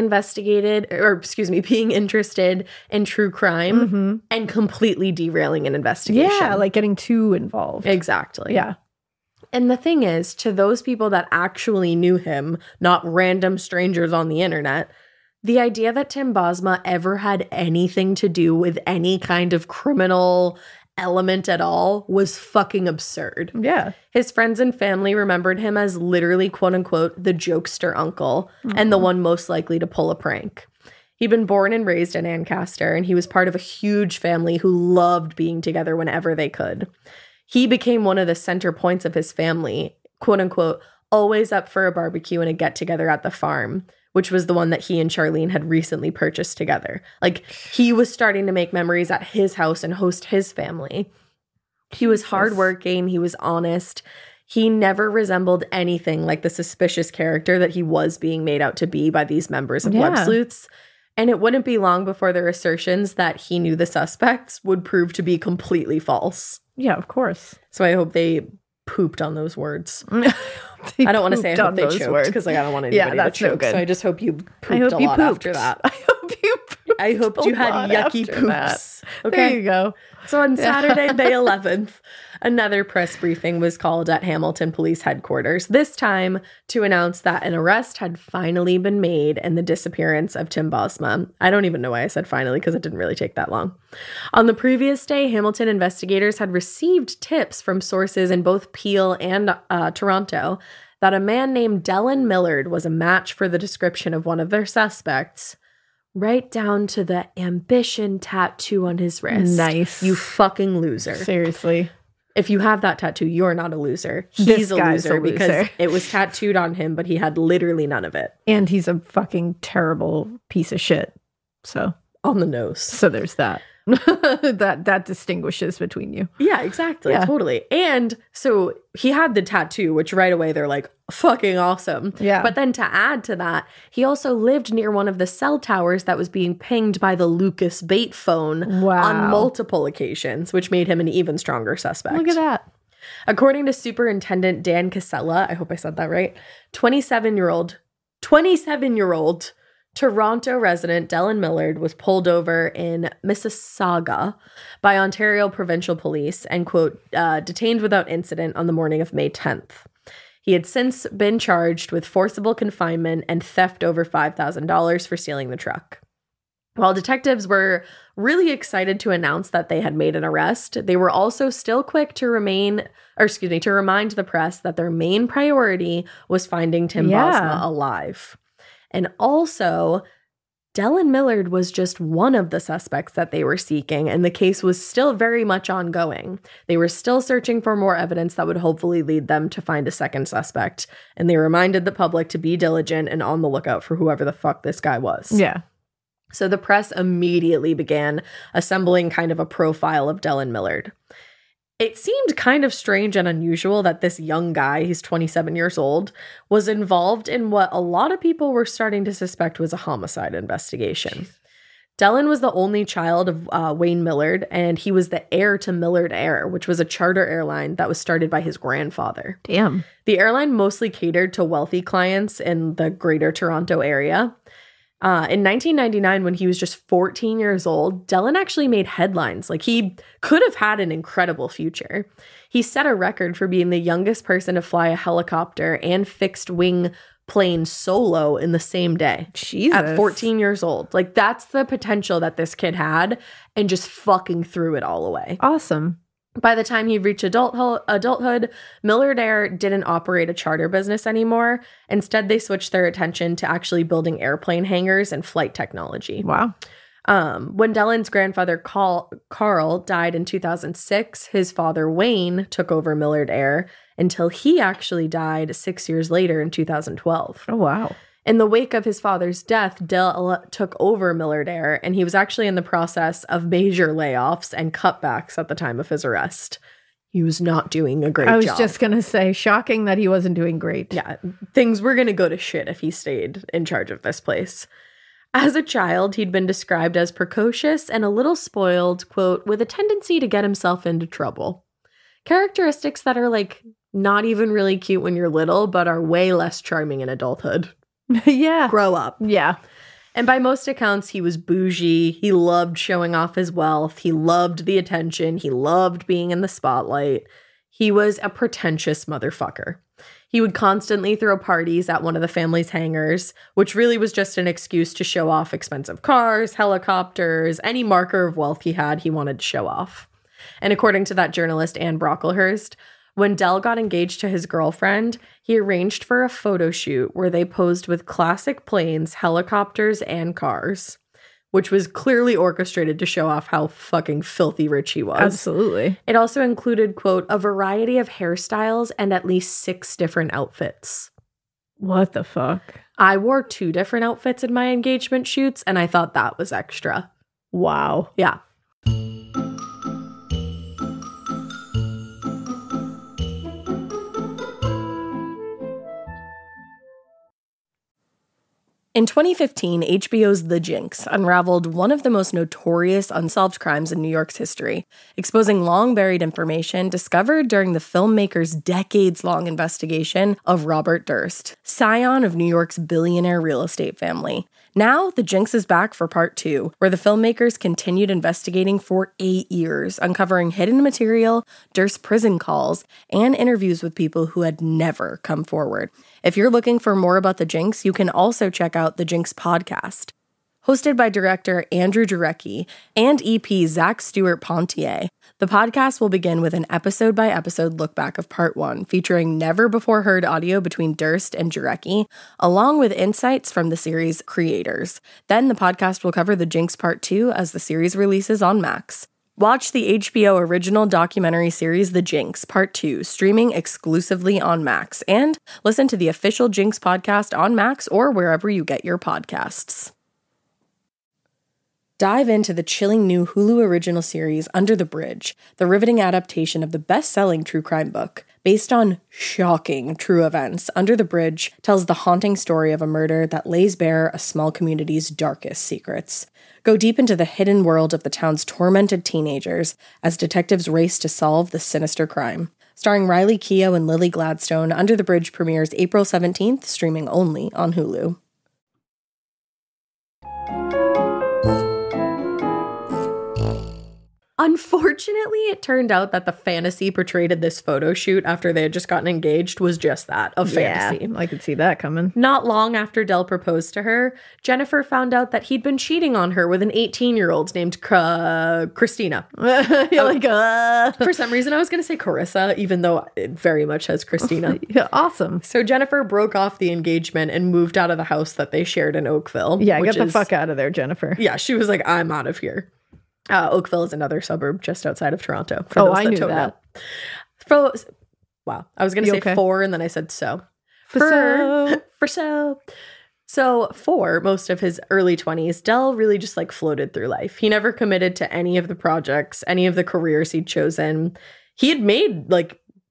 being interested in true crime and completely derailing an investigation.
Yeah, like getting too involved.
Exactly.
Yeah.
And the thing is, to those people that actually knew him, not random strangers on the internet, the idea that Tim Bosma ever had anything to do with any kind of criminal element at all was fucking absurd.
Yeah.
His friends and family remembered him as literally, quote unquote, the jokester uncle and the one most likely to pull a prank. He'd been born and raised in Ancaster, and he was part of a huge family who loved being together whenever they could. He became one of the center points of his family, quote unquote, always up for a barbecue and a get together at the farm, which was the one that he and Charlene had recently purchased together. Like, he was starting to make memories at his house and host his family. He was hardworking. He was honest. He never resembled anything like the suspicious character that he was being made out to be by these members of Web Sleuths. And it wouldn't be long before their assertions that he knew the suspects would prove to be completely false.
Yeah, of course.
So I hope they pooped on those words. I don't want to say I hope they choked because I don't want anybody to choke. So I just hope you pooped a lot after that. I hope you had yucky poops.
Okay. There you go.
So on Saturday, May 11th, another press briefing was called at Hamilton Police Headquarters, this time to announce that an arrest had finally been made in the disappearance of Tim Bosma. I don't even know why I said finally, because it didn't really take that long. On the previous day, Hamilton investigators had received tips from sources in both Peel and Toronto that a man named Dellen Millard was a match for the description of one of their suspects, right down to the ambition tattoo on his wrist.
Nice.
You fucking loser.
Seriously.
If you have that tattoo, you're not a loser. He's a loser because it was tattooed on him, but he had literally none of it.
And he's a fucking terrible piece of shit. So
on the nose.
So there's that. that distinguishes between you.
Yeah, exactly. Yeah. Totally. And so he had the tattoo, which right away they're like, fucking awesome.
Yeah.
But then to add to that, he also lived near one of the cell towers that was being pinged by the Lucas Bait phone on multiple occasions, which made him an even stronger suspect.
Look at that.
According to Superintendent Dan Casella, I hope I said that right, 27-year-old Toronto resident Dellen Millard was pulled over in Mississauga by Ontario Provincial Police and, quote, detained without incident on the morning of May 10th. He had since been charged with forcible confinement and theft over $5,000 for stealing the truck. While detectives were really excited to announce that they had made an arrest, they were also still quick to remind the press that their main priority was finding Tim Bosma alive. And also, Dellen Millard was just one of the suspects that they were seeking, and the case was still very much ongoing. They were still searching for more evidence that would hopefully lead them to find a second suspect, and they reminded the public to be diligent and on the lookout for whoever the fuck this guy was.
Yeah.
So the press immediately began assembling kind of a profile of Dellen Millard. It seemed kind of strange and unusual that this young guy, he's 27 years old, was involved in what a lot of people were starting to suspect was a homicide investigation. Dellen was the only child of Wayne Millard, and he was the heir to Millard Air, which was a charter airline that was started by his grandfather.
Damn.
The airline mostly catered to wealthy clients in the greater Toronto area. In 1999, when he was just 14 years old, Dellen actually made headlines. Like, he could have had an incredible future. He set a record for being the youngest person to fly a helicopter and fixed-wing plane solo in the same day.
Jesus.
At 14 years old. Like, that's the potential that this kid had, and just fucking threw it all away.
Awesome.
By the time he reached adulthood, Millard Air didn't operate a charter business anymore. Instead, they switched their attention to actually building airplane hangars and flight technology.
Wow.
When Dellen's grandfather Carl died in 2006, his father Wayne took over Millard Air until he actually died 6 years later in 2012.
Oh, wow.
In the wake of his father's death, Dell took over Millard Air, and he was actually in the process of major layoffs and cutbacks at the time of his arrest. He was not doing a great job.
I was just going to say, shocking that he wasn't doing great.
Yeah, things were going to go to shit if he stayed in charge of this place. As a child, he'd been described as precocious and a little spoiled, quote, with a tendency to get himself into trouble. Characteristics that are, like, not even really cute when you're little, but are way less charming in adulthood.
Yeah.
Grow up.
Yeah.
And by most accounts, he was bougie. He loved showing off his wealth. He loved the attention. He loved being in the spotlight. He was a pretentious motherfucker. He would constantly throw parties at one of the family's hangars, which really was just an excuse to show off expensive cars, helicopters, any marker of wealth he had, he wanted to show off. And according to that journalist, Anne Brocklehurst, when Dell got engaged to his girlfriend, he arranged for a photo shoot where they posed with classic planes, helicopters, and cars, which was clearly orchestrated to show off how fucking filthy rich he was.
Absolutely.
It also included, quote, a variety of hairstyles and at least 6 different outfits.
What the fuck?
I wore 2 different outfits in my engagement shoots, and I thought that was extra.
Wow.
Yeah. In 2015, HBO's The Jinx unraveled one of the most notorious unsolved crimes in New York's history, exposing long-buried information discovered during the filmmaker's decades-long investigation of Robert Durst, scion of New York's billionaire real estate family. Now, The Jinx is back for part 2, where the filmmakers continued investigating for 8 years, uncovering hidden material, Durst prison calls, and interviews with people who had never come forward. If you're looking for more about The Jinx, you can also check out The Jinx podcast. Hosted by director Andrew Jarecki and EP Zach Stewart Pontier, the podcast will begin with an episode-by-episode look-back of Part 1, featuring never-before-heard audio between Durst and Jarecki, along with insights from the series' creators. Then the podcast will cover The Jinx Part 2 as the series releases on Max. Watch the HBO original documentary series The Jinx Part 2, streaming exclusively on Max, and listen to the official Jinx podcast on Max or wherever you get your podcasts. Dive into the chilling new Hulu original series Under the Bridge, the riveting adaptation of the best-selling true crime book. Based on shocking true events, Under the Bridge tells the haunting story of a murder that lays bare a small community's darkest secrets. Go deep into the hidden world of the town's tormented teenagers as detectives race to solve the sinister crime. Starring Riley Keough and Lily Gladstone, Under the Bridge premieres April 17th, streaming only on Hulu. Unfortunately, it turned out that the fantasy portrayed in this photo shoot after they had just gotten engaged was just that, a fantasy.
Yeah, I could see that coming.
Not long after Dell proposed to her, Jennifer found out that he'd been cheating on her with an 18-year-old named Christina.
You're like,
For some reason, I was going to say Carissa, even though it very much has Christina.
Yeah, awesome.
So Jennifer broke off the engagement and moved out of the house that they shared in Oakville.
Yeah, get the fuck out of there, Jennifer.
Yeah, she was like, I'm out of here. Oakville is another suburb just outside of Toronto.
I knew that.
Wow. I was going to say
okay?
4, and then I said so.
So.
So for most of his early 20s, Dell really just like floated through life. He never committed to any of the projects, any of the careers he'd chosen. He had made like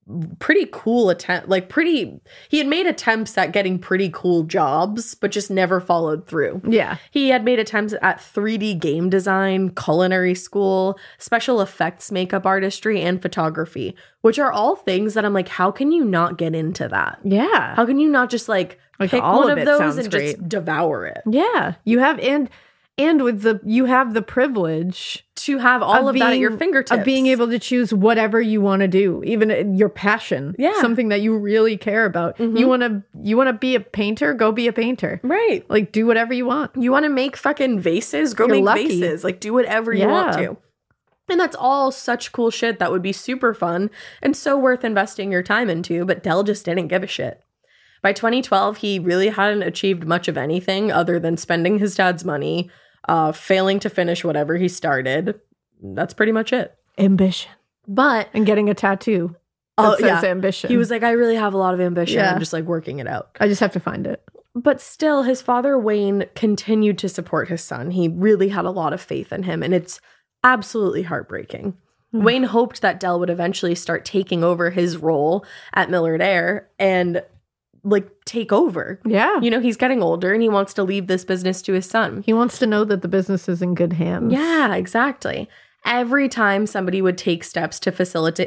pretty cool attempt, he had made attempts at getting pretty cool jobs, but just never followed through.
Yeah.
He had made attempts at 3D game design, culinary school, special effects, makeup artistry, and photography, which are all things that I'm like, how can you not get into that?
Yeah.
How can you not just like pick
all
one
of
of
it
those
sounds
and
great.
just devour it?
Yeah. You have, and with you have the privilege
To have all of that at your fingertips.
Of being able to choose whatever you want to do, even your passion.
Yeah.
Something that you really care about. You want to be a painter, go be a painter.
Right.
Like, do whatever you want.
You want to make fucking vases? Go
You're
make
lucky.
vases. Like, do whatever you want
Yeah.
to. And that's all such cool shit that would be super fun and so worth investing your time into, but Dell just didn't give a shit. By 2012, he really hadn't achieved much of anything other than spending his dad's money, failing to finish whatever he started. That's pretty much it.
Ambition.
But
And getting a tattoo that says ambition.
he was like, I really have a lot of ambition.
Yeah.
I'm just like working it out.
I just have to find it.
But still, his father, Wayne, continued to support his son. He really had a lot of faith in him, and it's absolutely heartbreaking. Wayne hoped that Dell would eventually start taking over his role at Millard Air and like take over.
Yeah.
You know, he's getting older and he wants to leave this business to his son.
He wants to know that the business is in good hands.
Yeah, exactly. Every time somebody would take steps to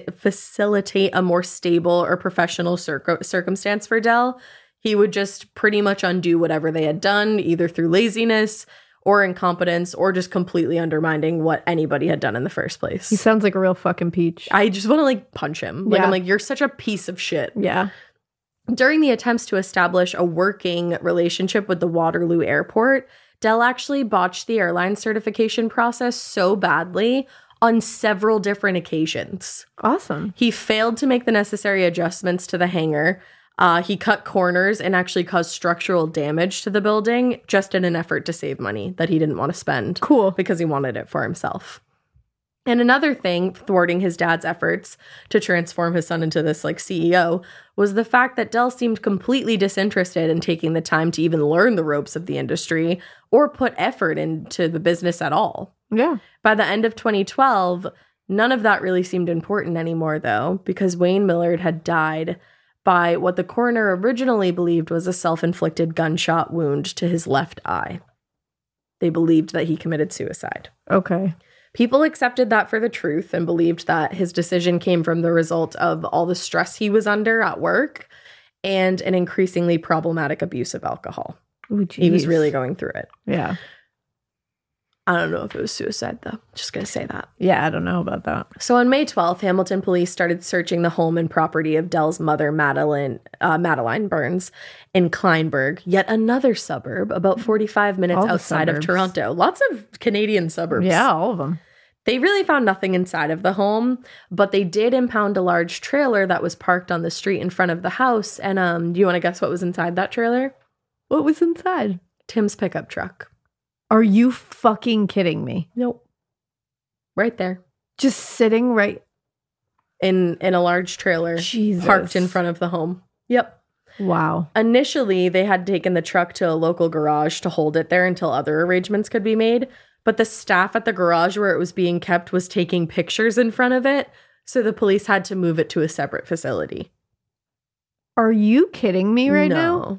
facilitate a more stable or professional circumstance for Dell, he would just pretty much undo whatever they had done, either through laziness or incompetence or just completely undermining what anybody had done in the first place.
He sounds like a real fucking peach.
I just want to like punch him. Like,
Yeah.
I'm like, you're such a piece of shit.
Yeah.
During the attempts to establish a working relationship with the Waterloo Airport, Dell actually botched the airline certification process so badly on several different occasions.
Awesome.
He failed to make the necessary adjustments to the hangar. He cut corners and actually caused structural damage to the building just in an effort to save money that he didn't want to spend.
Cool.
Because he wanted it for himself. And another thing thwarting his dad's efforts to transform his son into this like CEO was the fact that Dell seemed completely disinterested in taking the time to even learn the ropes of the industry or put effort into the business at all.
Yeah.
By the end of 2012, none of that really seemed important anymore, though, because Wayne Millard had died by what the coroner originally believed was a self-inflicted gunshot wound to his left eye. They believed that he committed suicide.
Okay.
People accepted that for the truth and believed that his decision came from the result of all the stress he was under at work and an increasingly problematic abuse of alcohol.
Ooh,
He was
geez.
really going through it.
Yeah.
I don't know if it was suicide, though. Just going to say that.
Yeah, I don't know about that.
So on May 12th, Hamilton police started searching the home and property of Dell's mother, Madeline Burns, in Kleinburg, yet another suburb about 45 minutes
All the
outside of
suburbs.
Toronto. Lots of Canadian suburbs.
Yeah, all of them.
They really found nothing inside of the home, but they did impound a large trailer that was parked on the street in front of the house. And do you want to guess what was inside that trailer?
What was inside?
Tim's pickup truck.
Are you fucking kidding me?
Nope. Right there.
Just sitting right.
In a large trailer
Jesus.
parked in front of the home. Yep.
Wow.
Initially, they had taken the truck to a local garage to hold it there until other arrangements could be made. But the staff at the garage where it was being kept was taking pictures in front of it. So the police had to move it to a separate facility.
Are you kidding me right now?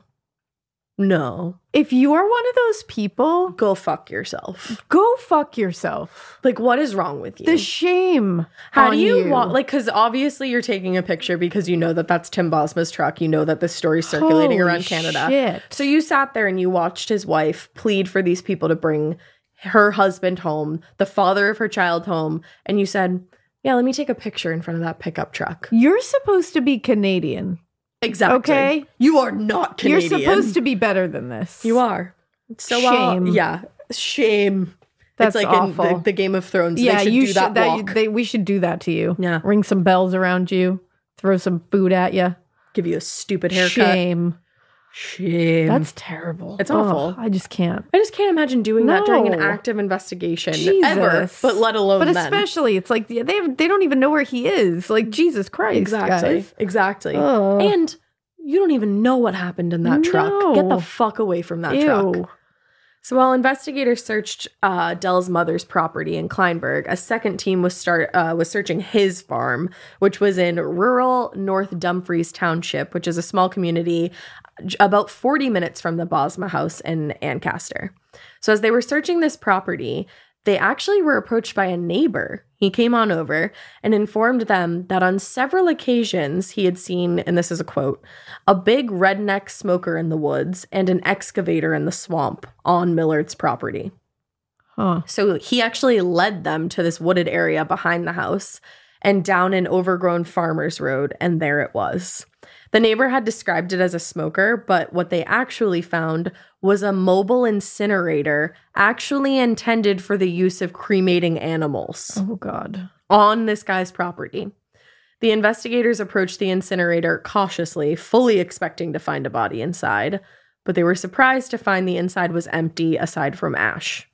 No.
If you are one of those people,
Go fuck yourself.
go fuck yourself.
Like, what is wrong with you?
The shame.
How
on
do you want, like, because obviously you're taking a picture because you know that that's Tim Bosma's truck. You know that this story's circulating
Holy
around Canada.
shit.
So you sat there and you watched his wife plead for these people to bring her husband home, the father of her child home, and you said, yeah, let me take a picture in front of that pickup truck.
You're supposed to be Canadian.
Exactly.
Okay.
You are not Canadian.
You're supposed to be better than this.
You are. So
Shame.
yeah. Shame.
That's
it's like
awful.
in the Game of Thrones.
Yeah,
they should
you
do
should.
that walk.
We should do that to you.
Yeah.
Ring some bells around you. Throw some food at you.
Give you a stupid haircut.
Shame.
Shame.
That's terrible.
It's awful.
I just can't.
I just can't imagine doing that during an
No.
active investigation ever,
Jesus.
but let alone
But
then.
especially, it's like they don't even know where he is. Like, Jesus Christ,
Exactly.
guys.
Exactly.
Ugh.
And you don't even know what happened in that truck. Get the
No.
fuck away from that
Ew.
truck. So while investigators searched Dell's mother's property in Kleinburg, a second team was searching his farm, which was in rural North Dumfries Township, which is a small community about 40 minutes from the Bosma house in Ancaster. So as they were searching this property, they actually were approached by a neighbor. He came on over and informed them that on several occasions he had seen, and this is a quote, a big redneck smoker in the woods and an excavator in the swamp on Millard's property.
Huh.
So he actually led them to this wooded area behind the house and down an overgrown farmer's road, and there it was. The neighbor had described it as a smoker, but what they actually found was a mobile incinerator actually intended for the use of cremating animals
Oh, God.
on this guy's property. The investigators approached the incinerator cautiously, fully expecting to find a body inside, but they were surprised to find the inside was empty aside from ash.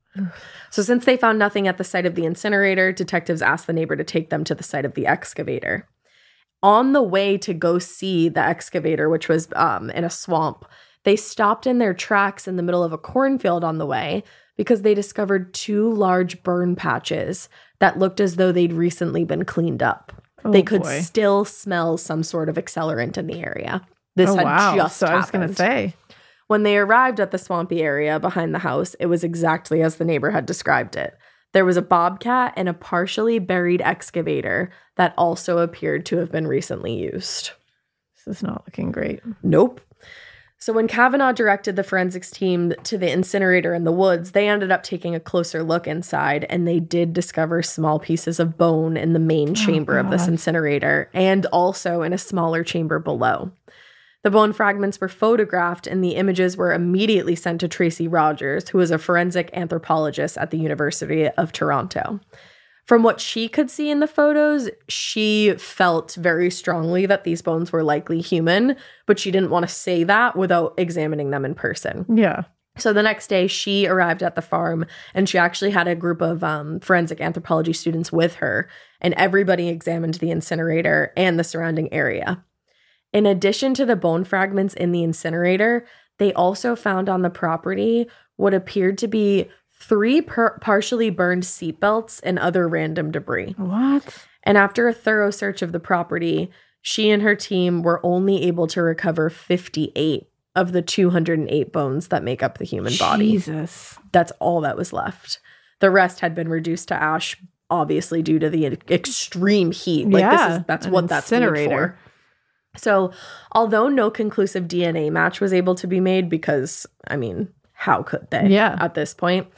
So since they found nothing at the site of the incinerator, detectives asked the neighbor to take them to the site of the excavator. On the way to go see the excavator, which was in a swamp, they stopped in their tracks in the middle of a cornfield on the way because they discovered 2 large burn patches that looked as though they'd recently been cleaned up.
Oh,
They could
boy.
still smell some sort of accelerant in the area. This had just
So I was
happened.
going to say.
When they arrived at the swampy area behind the house, it was exactly as the neighbor had described it. There was a bobcat and a partially buried excavator that also appeared to have been recently used.
This is not looking great.
Nope. So when Kavanaugh directed the forensics team to the incinerator in the woods, they ended up taking a closer look inside, and they did discover small pieces of bone in the main chamber of this
God.
incinerator and also in a smaller chamber below. The bone fragments were photographed, and the images were immediately sent to Tracy Rogers, who is a forensic anthropologist at the University of Toronto. From what she could see in the photos, she felt very strongly that these bones were likely human, but she didn't want to say that without examining them in person.
Yeah.
So the next day, she arrived at the farm, and she actually had a group of forensic anthropology students with her, and everybody examined the incinerator and the surrounding area. In addition to the bone fragments in the incinerator, they also found on the property what appeared to be 3 partially burned seatbelts and other random debris.
What?
And after a thorough search of the property, she and her team were only able to recover 58 of the 208 bones that make up the human body.
Jesus.
That's all that was left. The rest had been reduced to ash, obviously due to the extreme heat. That's
an
what that's made
incinerator.
for. So, although no conclusive DNA match was able to be made, because, I mean, how could they at this point?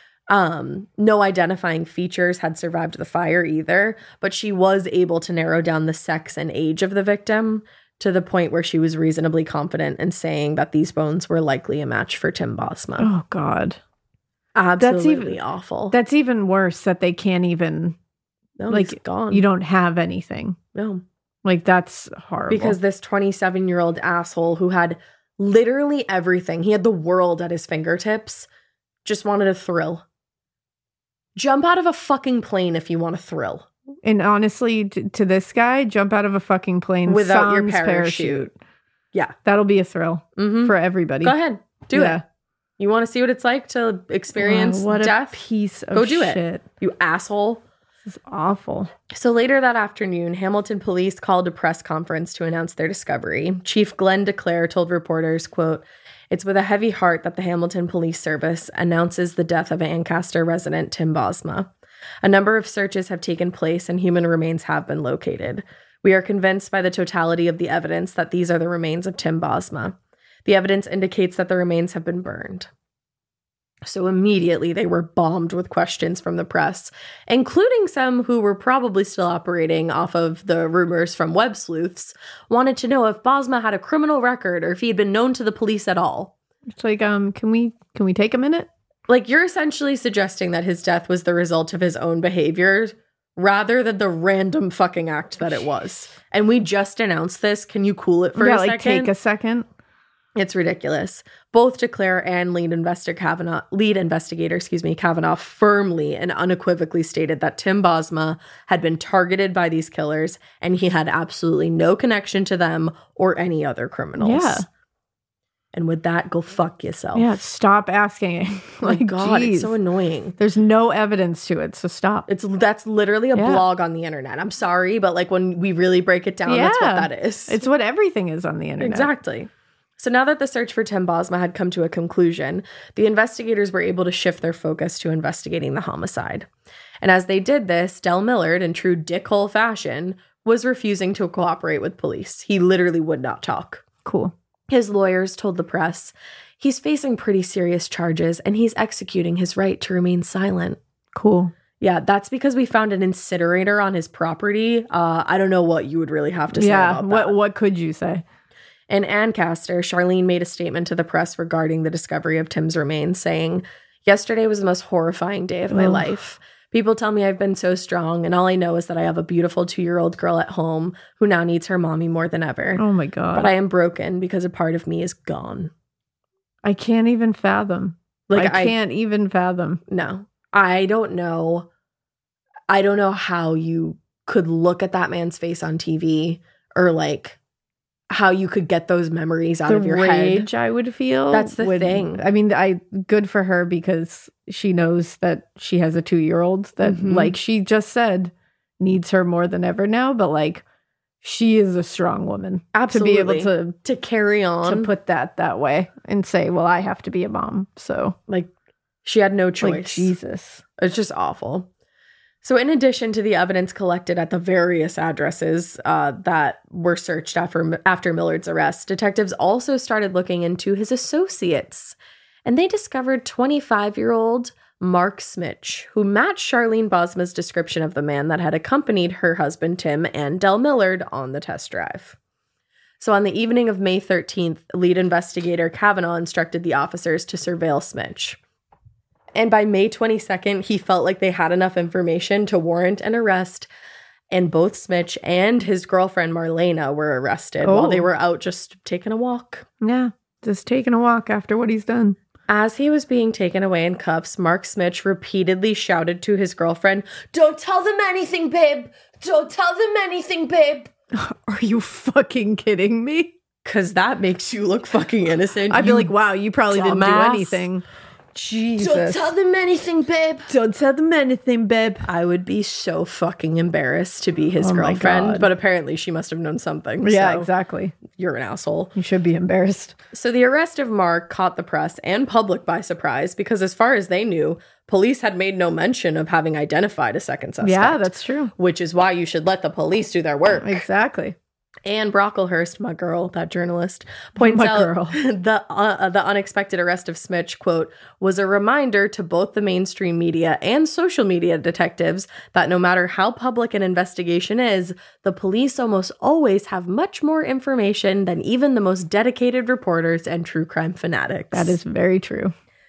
No identifying features had survived the fire either, but she was able to narrow down the sex and age of the victim to the point where she was reasonably confident in saying that these bones were likely a match for Tim Bosma.
Oh, God.
Absolutely awful.
That's even worse that they can't even,
No,
like,
he's gone.
you don't have anything.
No.
Like, that's horrible.
Because this 27-year-old asshole who had literally everything, he had the world at his fingertips, just wanted a thrill. Jump out of a fucking plane if you want a thrill.
And honestly, to this guy, jump out of a fucking plane
Without your
sans
parachute. Yeah.
That'll be a thrill
Mhm.
for everybody.
Go ahead. Do
Yeah.
it. You want to see what it's like to experience
Wow, what
death?
a piece of
Go do it.
shit.
You asshole.
This is awful.
So later that afternoon, Hamilton police called a press conference to announce their discovery. Chief Glenn DeClaire told reporters, quote, "It's with a heavy heart that the Hamilton Police Service announces the death of Ancaster resident Tim Bosma. A number of searches have taken place and human remains have been located. We are convinced by the totality of the evidence that these are the remains of Tim Bosma. The evidence indicates that the remains have been burned." So immediately they were bombed with questions from the press, including some who were probably still operating off of the rumors from web sleuths, wanted to know if Bosma had a criminal record or if he had been known to the police at all.
It's like, can we take a minute?
Like, you're essentially suggesting that his death was the result of his own behavior rather than the random fucking act that it was. And we just announced this. Can you cool it for a second?
Take a second.
It's ridiculous. Both DeClaire and lead investigator Kavanaugh firmly and unequivocally stated that Tim Bosma had been targeted by these killers and he had absolutely no connection to them or any other criminals.
Yeah.
And with that, go fuck yourself.
Yeah, stop asking it.
Like, God,
geez.
it's so annoying.
There's no evidence to it, so stop.
That's literally a blog on the internet. I'm sorry, but like when we really break it down, that's what that is.
It's what everything is on the internet.
Exactly. So now that the search for Tim Bosma had come to a conclusion, the investigators were able to shift their focus to investigating the homicide. And as they did this, Del Millard, in true dickhole fashion, was refusing to cooperate with police. He literally would not talk.
Cool.
His lawyers told the press he's facing pretty serious charges and he's executing his right to remain silent.
Cool.
Yeah, that's because we found an incinerator on his property. I don't know what you would really have to say about that.
What could you say?
In Ancaster, Charlene made a statement to the press regarding the discovery of Tim's remains, saying, "Yesterday was the most horrifying day of my life. People tell me I've been so strong, and all I know is that I have a beautiful 2-year-old girl at home who now needs her mommy more than ever.
Oh my God.
But I am broken because a part of me is gone."
I can't even fathom.
Like,
I can't even fathom.
No, I don't know. I don't know how you could look at that man's face on TV, or like how you could get those memories out of your head.
The rage I would feel.
That's the thing.
I mean, good for her because she knows that she has a 2-year-old that, like she just said, needs her more than ever now. But like, she is a strong woman.
Absolutely.
To be able
to carry on.
to put that way and say, well, I have to be a mom. So
Like, she had no choice.
like, Jesus.
It's just awful. So in addition to the evidence collected at the various addresses that were searched after Millard's arrest, detectives also started looking into his associates. And they discovered 25-year-old Mark Smitch, who matched Charlene Bosma's description of the man that had accompanied her husband Tim and Del Millard on the test drive. So on the evening of May 13th, lead investigator Kavanaugh instructed the officers to surveil Smitch. And by May 22nd, he felt like they had enough information to warrant an arrest. And both Smitch and his girlfriend Marlena were arrested while they were out just taking a walk.
Yeah, just taking a walk after what he's done.
As he was being taken away in cuffs, Mark Smitch repeatedly shouted to his girlfriend, "Don't tell them anything, babe! Don't tell them anything, babe!"
Are you fucking kidding me?
Because that makes you look fucking innocent.
I'd be like, wow, you probably didn't do
dumbass.
anything. Jesus.
"Don't tell them anything, babe!"
Don't tell them anything, babe.
I would be so fucking embarrassed to be his
Oh my
girlfriend,
God.
but apparently she must have known something.
Yeah,
so
exactly.
You're an asshole.
You should be embarrassed.
So the arrest of Mark caught the press and public by surprise because as far as they knew, police had made no mention of having identified a second suspect.
Yeah, that's true.
Which is why you should let the police do their work.
Exactly.
Anne Brocklehurst, my girl, that journalist, points
My
out
girl.
the unexpected arrest of Smitch, quote, was a reminder to both the mainstream media and social media detectives that no matter how public an investigation is, the police almost always have much more information than even the most dedicated reporters and true crime fanatics.
That is very true.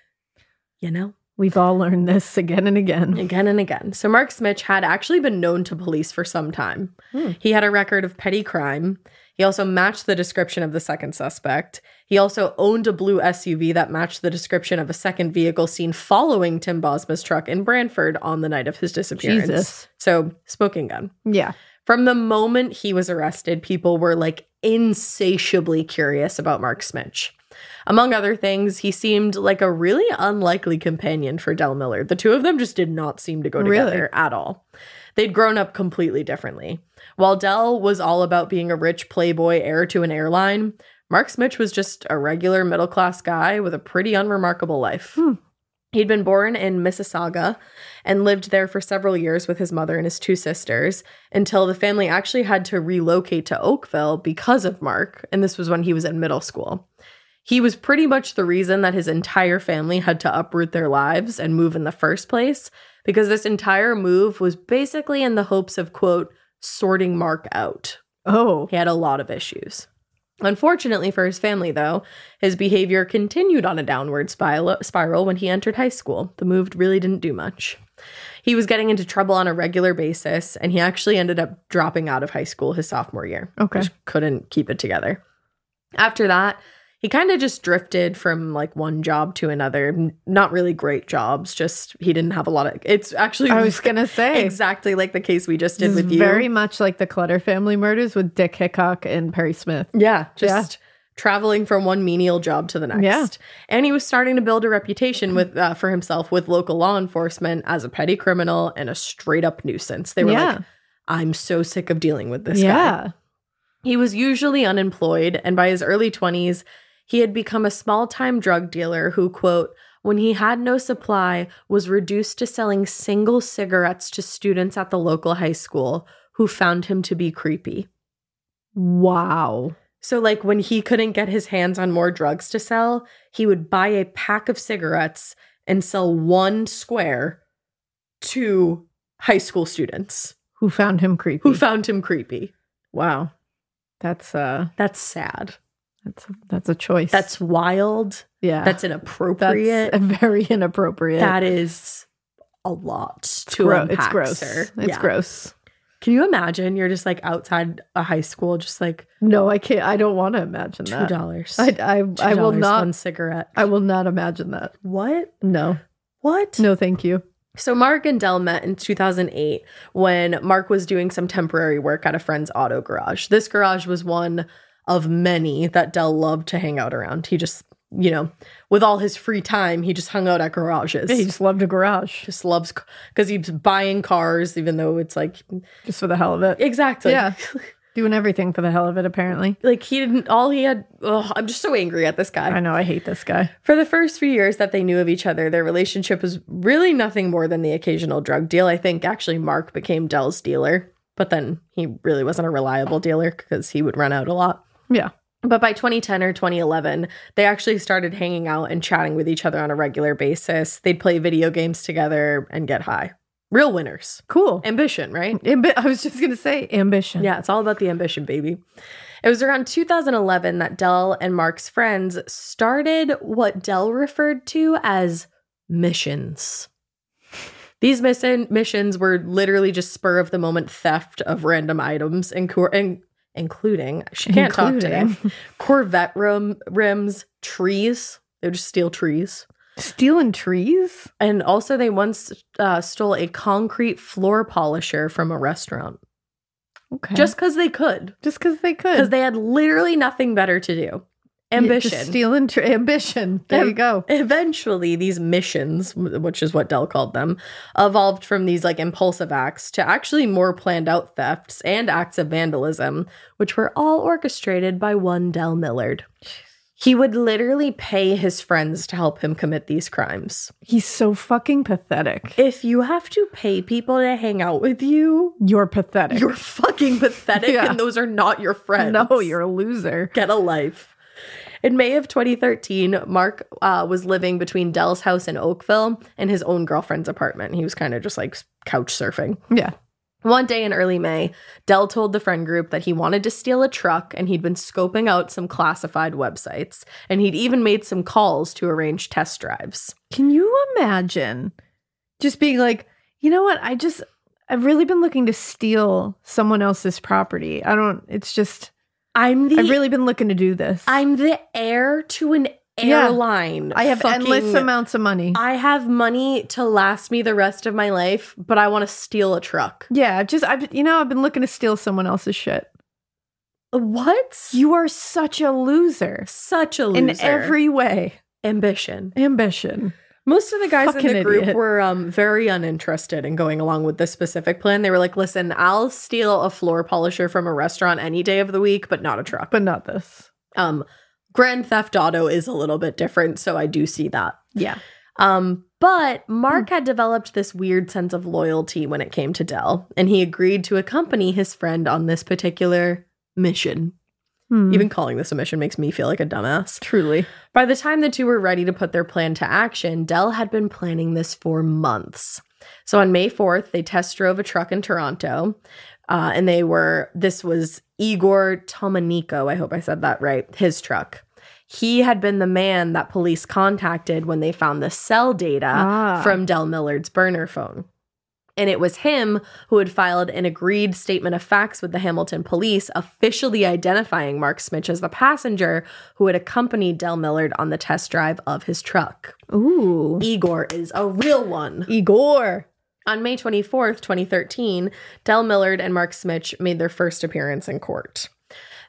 You know?
We've all learned this again and again.
Again and again. So Mark Smitch had actually been known to police for some time. He had a record of petty crime. He also matched the description of the second suspect. He also owned a blue SUV that matched the description of a second vehicle seen following Tim Bosma's truck in Brantford on the night of his disappearance.
Jesus.
So, smoking gun.
Yeah.
From the moment he was arrested, people were like insatiably curious about Mark Smitch. Among other things, he seemed like a really unlikely companion for Del Millard. The two of them just did not seem to go together at all. They'd grown up completely differently. While Del was all about being a rich playboy heir to an airline, Mark Smitch was just a regular middle-class guy with a pretty unremarkable life. He'd been born in Mississauga and lived there for several years with his mother and his two sisters until the family actually had to relocate to Oakville because of Mark, and this was when he was in middle school. He was pretty much the reason that his entire family had to uproot their lives and move in the first place, because this entire move was basically in the hopes of, quote, sorting Mark out.
Oh.
He had a lot of issues. Unfortunately for his family, though, his behavior continued on a downward spiral when he entered high school. The move really didn't do much. He was getting into trouble on a regular basis, and he actually ended up dropping out of high school his sophomore year.
Okay.
Just couldn't keep it together. After that, he kind of just drifted from like one job to another. Not really great jobs, just he didn't have a lot of... It's actually...
I was going to say.
Exactly like the case we just did
This
with
is
you.
very much like the Clutter family murders with Dick Hickok and Perry Smith.
Yeah, just traveling from one menial job to the next.
Yeah.
And he was starting to build a reputation for himself with local law enforcement as a petty criminal and a straight up nuisance. They were like, I'm so sick of dealing with this guy. He was usually unemployed, and by his early 20s, he had become a small-time drug dealer who, quote, when he had no supply, was reduced to selling single cigarettes to students at the local high school who found him to be creepy.
Wow.
So, like, when he couldn't get his hands on more drugs to sell, he would buy a pack of cigarettes and sell one square to high school students.
Who found him creepy.
Wow.
That's
sad.
That's a choice.
That's wild.
Yeah.
That's inappropriate.
That's very inappropriate.
That is a lot to unpack,
it's gross.
sir.
It's gross.
Can you imagine? You're just like outside a high school, just like
No, I can't. I don't want to imagine that.
$2.
I will not.
One cigarette.
I will not imagine that.
What?
No.
What?
No, thank you.
So Mark and Del met in 2008 when Mark was doing some temporary work at a friend's auto garage. This garage was one of many that Del loved to hang out around. He just, you know, with all his free time, he just hung out at garages.
He just loved a garage.
Just loves, because he's buying cars, even though it's like...
Just for the hell of it.
Exactly.
Yeah. Doing everything for the hell of it, apparently.
Like, he didn't, all he had, I'm just so angry at this guy.
I know, I hate this guy.
For the first few years that they knew of each other, their relationship was really nothing more than the occasional drug deal. I think actually Mark became Del's dealer, but then he really wasn't a reliable dealer because he would run out a lot.
Yeah.
But by 2010 or 2011, they actually started hanging out and chatting with each other on a regular basis. They'd play video games together and get high. Real winners.
Cool.
Ambition, right?
I was just going to say ambition.
Yeah, it's all about the ambition, baby. It was around 2011 that Del and Mark's friends started what Del referred to as missions. These missions were literally just spur of the moment theft of random items, including, she can't talk today, Corvette rims, trees. They would just steal trees.
Stealing trees?
And also they once stole a concrete floor polisher from a restaurant.
Okay.
Just because they could.
Because
they had literally nothing better to do. Ambition.
Just stealing ambition. There you go.
Eventually, these missions, which is what Del called them, evolved from these like impulsive acts to actually more planned out thefts and acts of vandalism, which were all orchestrated by one Del Millard. He would literally pay his friends to help him commit these crimes.
He's so fucking pathetic.
If you have to pay people to hang out with you,
you're pathetic.
You're fucking pathetic,
Yeah.
and those are not your friends.
No, you're a loser.
Get a life. In May of 2013, Mark was living between Del's house in Oakville and his own girlfriend's apartment. He was kind of just like couch surfing.
Yeah.
One day in early May, Del told the friend group that he wanted to steal a truck and he'd been scoping out some classified websites. And he'd even made some calls to arrange test drives.
Can you imagine just being like, you know what? I've really been looking to steal someone else's property. I've really been looking to do this.
I'm the heir to an airline.
I have endless amounts of money.
I have money to last me the rest of my life, but I want to steal a truck.
Yeah, I've been looking to steal someone else's shit.
What?
You are such a loser.
Such a loser.
In every way.
Ambition. Most of the guys
Fucking
in the group
idiot.
were very uninterested in going along with this specific plan. They were like, listen, I'll steal a floor polisher from a restaurant any day of the week, but not a truck.
But not this.
Grand Theft Auto is a little bit different, so I do see that.
Yeah.
But Mark had developed this weird sense of loyalty when it came to Del, and he agreed to accompany his friend on this particular mission. Even calling this a mission makes me feel like a dumbass.
Truly.
By the time the two were ready to put their plan to action, Del had been planning this for months. So on May 4th, they test drove a truck in Toronto, and this was Igor Tomanico, I hope I said that right, his truck. He had been the man that police contacted when they found the cell data from Del Millard's burner phone. And it was him who had filed an agreed statement of facts with the Hamilton police, officially identifying Mark Smitch as the passenger who had accompanied Del Millard on the test drive of his truck.
Ooh.
Igor is a real one.
Igor.
On May 24th, 2013, Del Millard and Mark Smitch made their first appearance in court.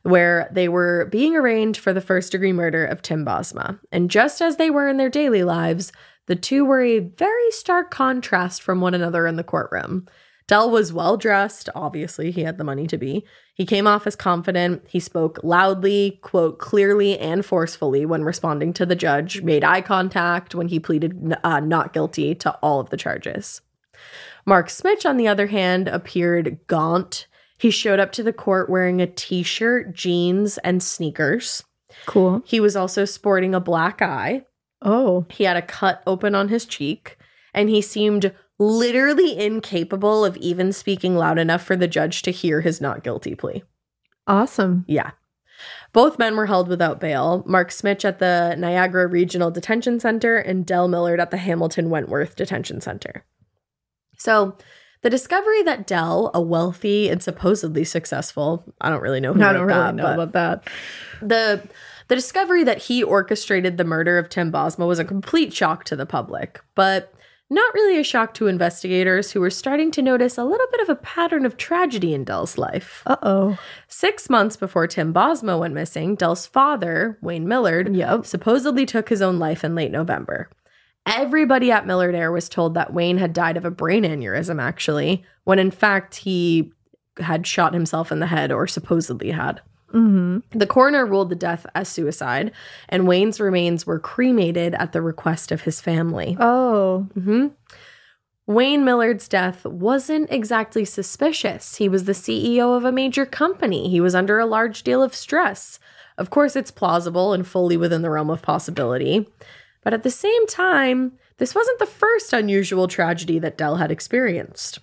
where they were being arraigned for the first-degree murder of Tim Bosma. And just as they were in their daily lives, the two were a very stark contrast from one another in the courtroom. Dell was well-dressed. Obviously, he had the money to be. He came off as confident. He spoke loudly, quote, clearly and forcefully when responding to the judge, made eye contact when he pleaded not guilty to all of the charges. Mark Smich, on the other hand, appeared gaunt. He showed up to the court wearing a t-shirt, jeans, and sneakers.
Cool.
He was also sporting a black eye.
Oh.
He had a cut open on his cheek, and he seemed literally incapable of even speaking loud enough for the judge to hear his not guilty plea.
Awesome.
Yeah. Both men were held without bail. Mark Smich at the Niagara Regional Detention Center and Del Millard at the Hamilton Wentworth Detention Center. So the discovery that Del, a wealthy and supposedly successful, I don't really know who
I
wrote
don't really
that,
know
but
about that.
the discovery that he orchestrated the murder of Tim Bosma was a complete shock to the public, but not really a shock to investigators who were starting to notice a little bit of a pattern of tragedy in Del's life.
Uh-oh.
6 months before Tim Bosma went missing, Del's father, Wayne Millard, supposedly took his own life in late November. Everybody at Millard Air was told that Wayne had died of a brain aneurysm, actually, when in fact he had shot himself in the head, or supposedly had.
Mm-hmm.
The coroner ruled the death as suicide, and Wayne's remains were cremated at the request of his family.
Oh.
Mm-hmm. Wayne Millard's death wasn't exactly suspicious. He was the CEO of a major company. He was under a large deal of stress. Of course, it's plausible and fully within the realm of possibility. But at the same time, this wasn't the first unusual tragedy that Del had experienced.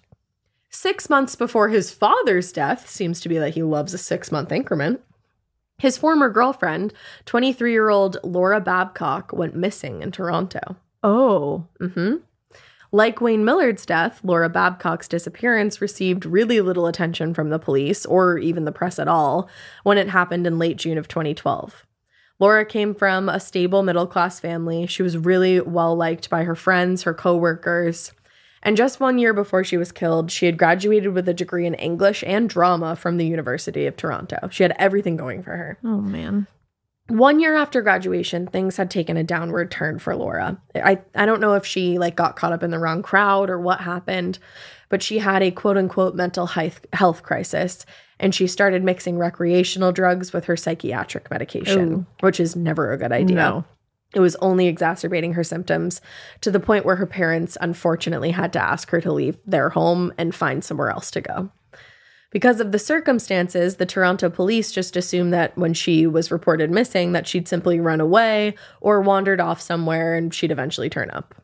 6 months before his father's death, seems to be that he loves a 6-month increment, his former girlfriend, 23-year-old Laura Babcock, went missing in Toronto.
Oh.
Mm-hmm. Like Wayne Millard's death, Laura Babcock's disappearance received really little attention from the police, or even the press at all, when it happened in late June of 2012. Laura came from a stable middle-class family. She was really well-liked by her friends, her co-workers. And just 1 year before she was killed, she had graduated with a degree in English and drama from the University of Toronto. She had everything going for her.
Oh, man.
1 year after graduation, things had taken a downward turn for Laura. I don't know if she got caught up in the wrong crowd or what happened, but she had a quote-unquote mental health crisis, and she started mixing recreational drugs with her psychiatric medication, which is never a good idea.
No.
It was only exacerbating her symptoms to the point where her parents unfortunately had to ask her to leave their home and find somewhere else to go. Because of the circumstances, the Toronto police just assumed that when she was reported missing, that she'd simply run away or wandered off somewhere and she'd eventually turn up.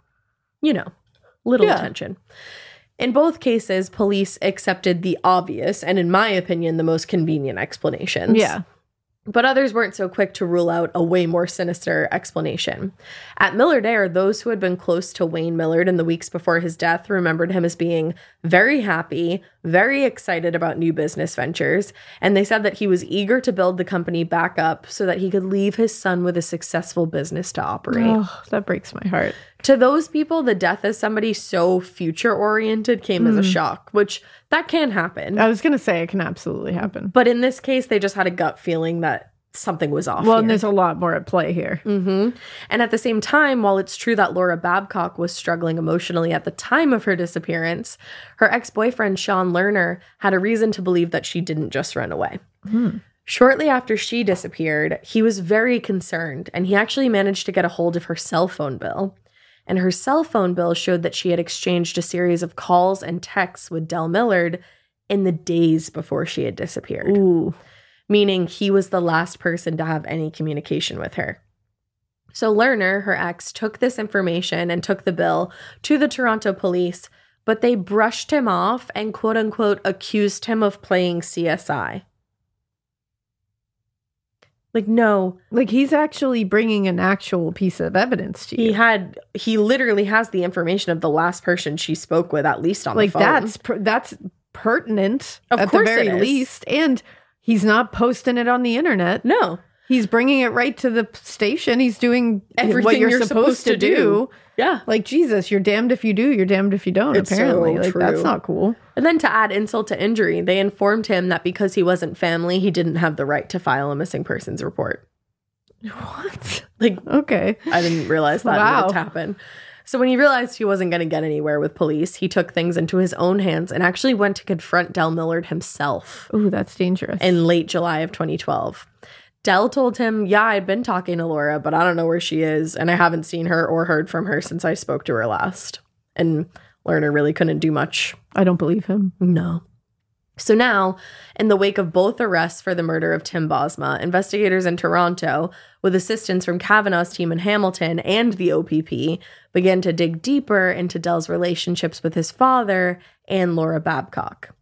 Little attention. In both cases, police accepted the obvious and, in my opinion, the most convenient explanations.
Yeah.
But others weren't so quick to rule out a way more sinister explanation. At Millard Air, those who had been close to Wayne Millard in the weeks before his death remembered him as being very happy, very excited about new business ventures, and they said that he was eager to build the company back up so that he could leave his son with a successful business to operate.
Oh, that breaks my heart.
To those people, the death of somebody so future-oriented came as a shock, which that can happen.
I was going to say it can absolutely happen.
But in this case, they just had a gut feeling that something was off.
Well,
here.
and there's a lot more at play here.
Mm-hmm. And at the same time, while it's true that Laura Babcock was struggling emotionally at the time of her disappearance, her ex-boyfriend, Sean Lerner, had a reason to believe that she didn't just run away. Shortly after she disappeared, he was very concerned, and he actually managed to get a hold of her cell phone bill. And her cell phone bill showed that she had exchanged a series of calls and texts with Del Millard in the days before she had disappeared.
Ooh.
Meaning he was the last person to have any communication with her. So Lerner, her ex, took this information and took the bill to the Toronto police, but they brushed him off and quote-unquote accused him of playing CSI. No.
He's actually bringing an actual piece of evidence to you.
He literally has the information of the last person she spoke with, at least on the phone.
That's pertinent
of
at
course
the very least. And he's not posting it on the internet.
No.
He's bringing it right to the station. He's doing
everything
what you're supposed to do.
Yeah.
Jesus, you're damned if you do, you're damned if you don't,
It's
apparently.
so true.
That's not cool.
And then to add insult to injury, they informed him that because he wasn't family, he didn't have the right to file a missing persons report.
What?
Like,
Okay.
I didn't realize that
Wow.
would happen. So when he realized he wasn't going to get anywhere with police, he took things into his own hands and actually went to confront Del Millard himself
Ooh, that's dangerous.
in late July of 2012. Del told him, yeah, I'd been talking to Laura, but I don't know where she is, and I haven't seen her or heard from her since I spoke to her last. And Lerner really couldn't do much.
I don't believe him.
No. So now, in the wake of both arrests for the murder of Tim Bosma, investigators in Toronto, with assistance from Kavanaugh's team in Hamilton and the OPP, began to dig deeper into Del's relationships with his father and Laura Babcock.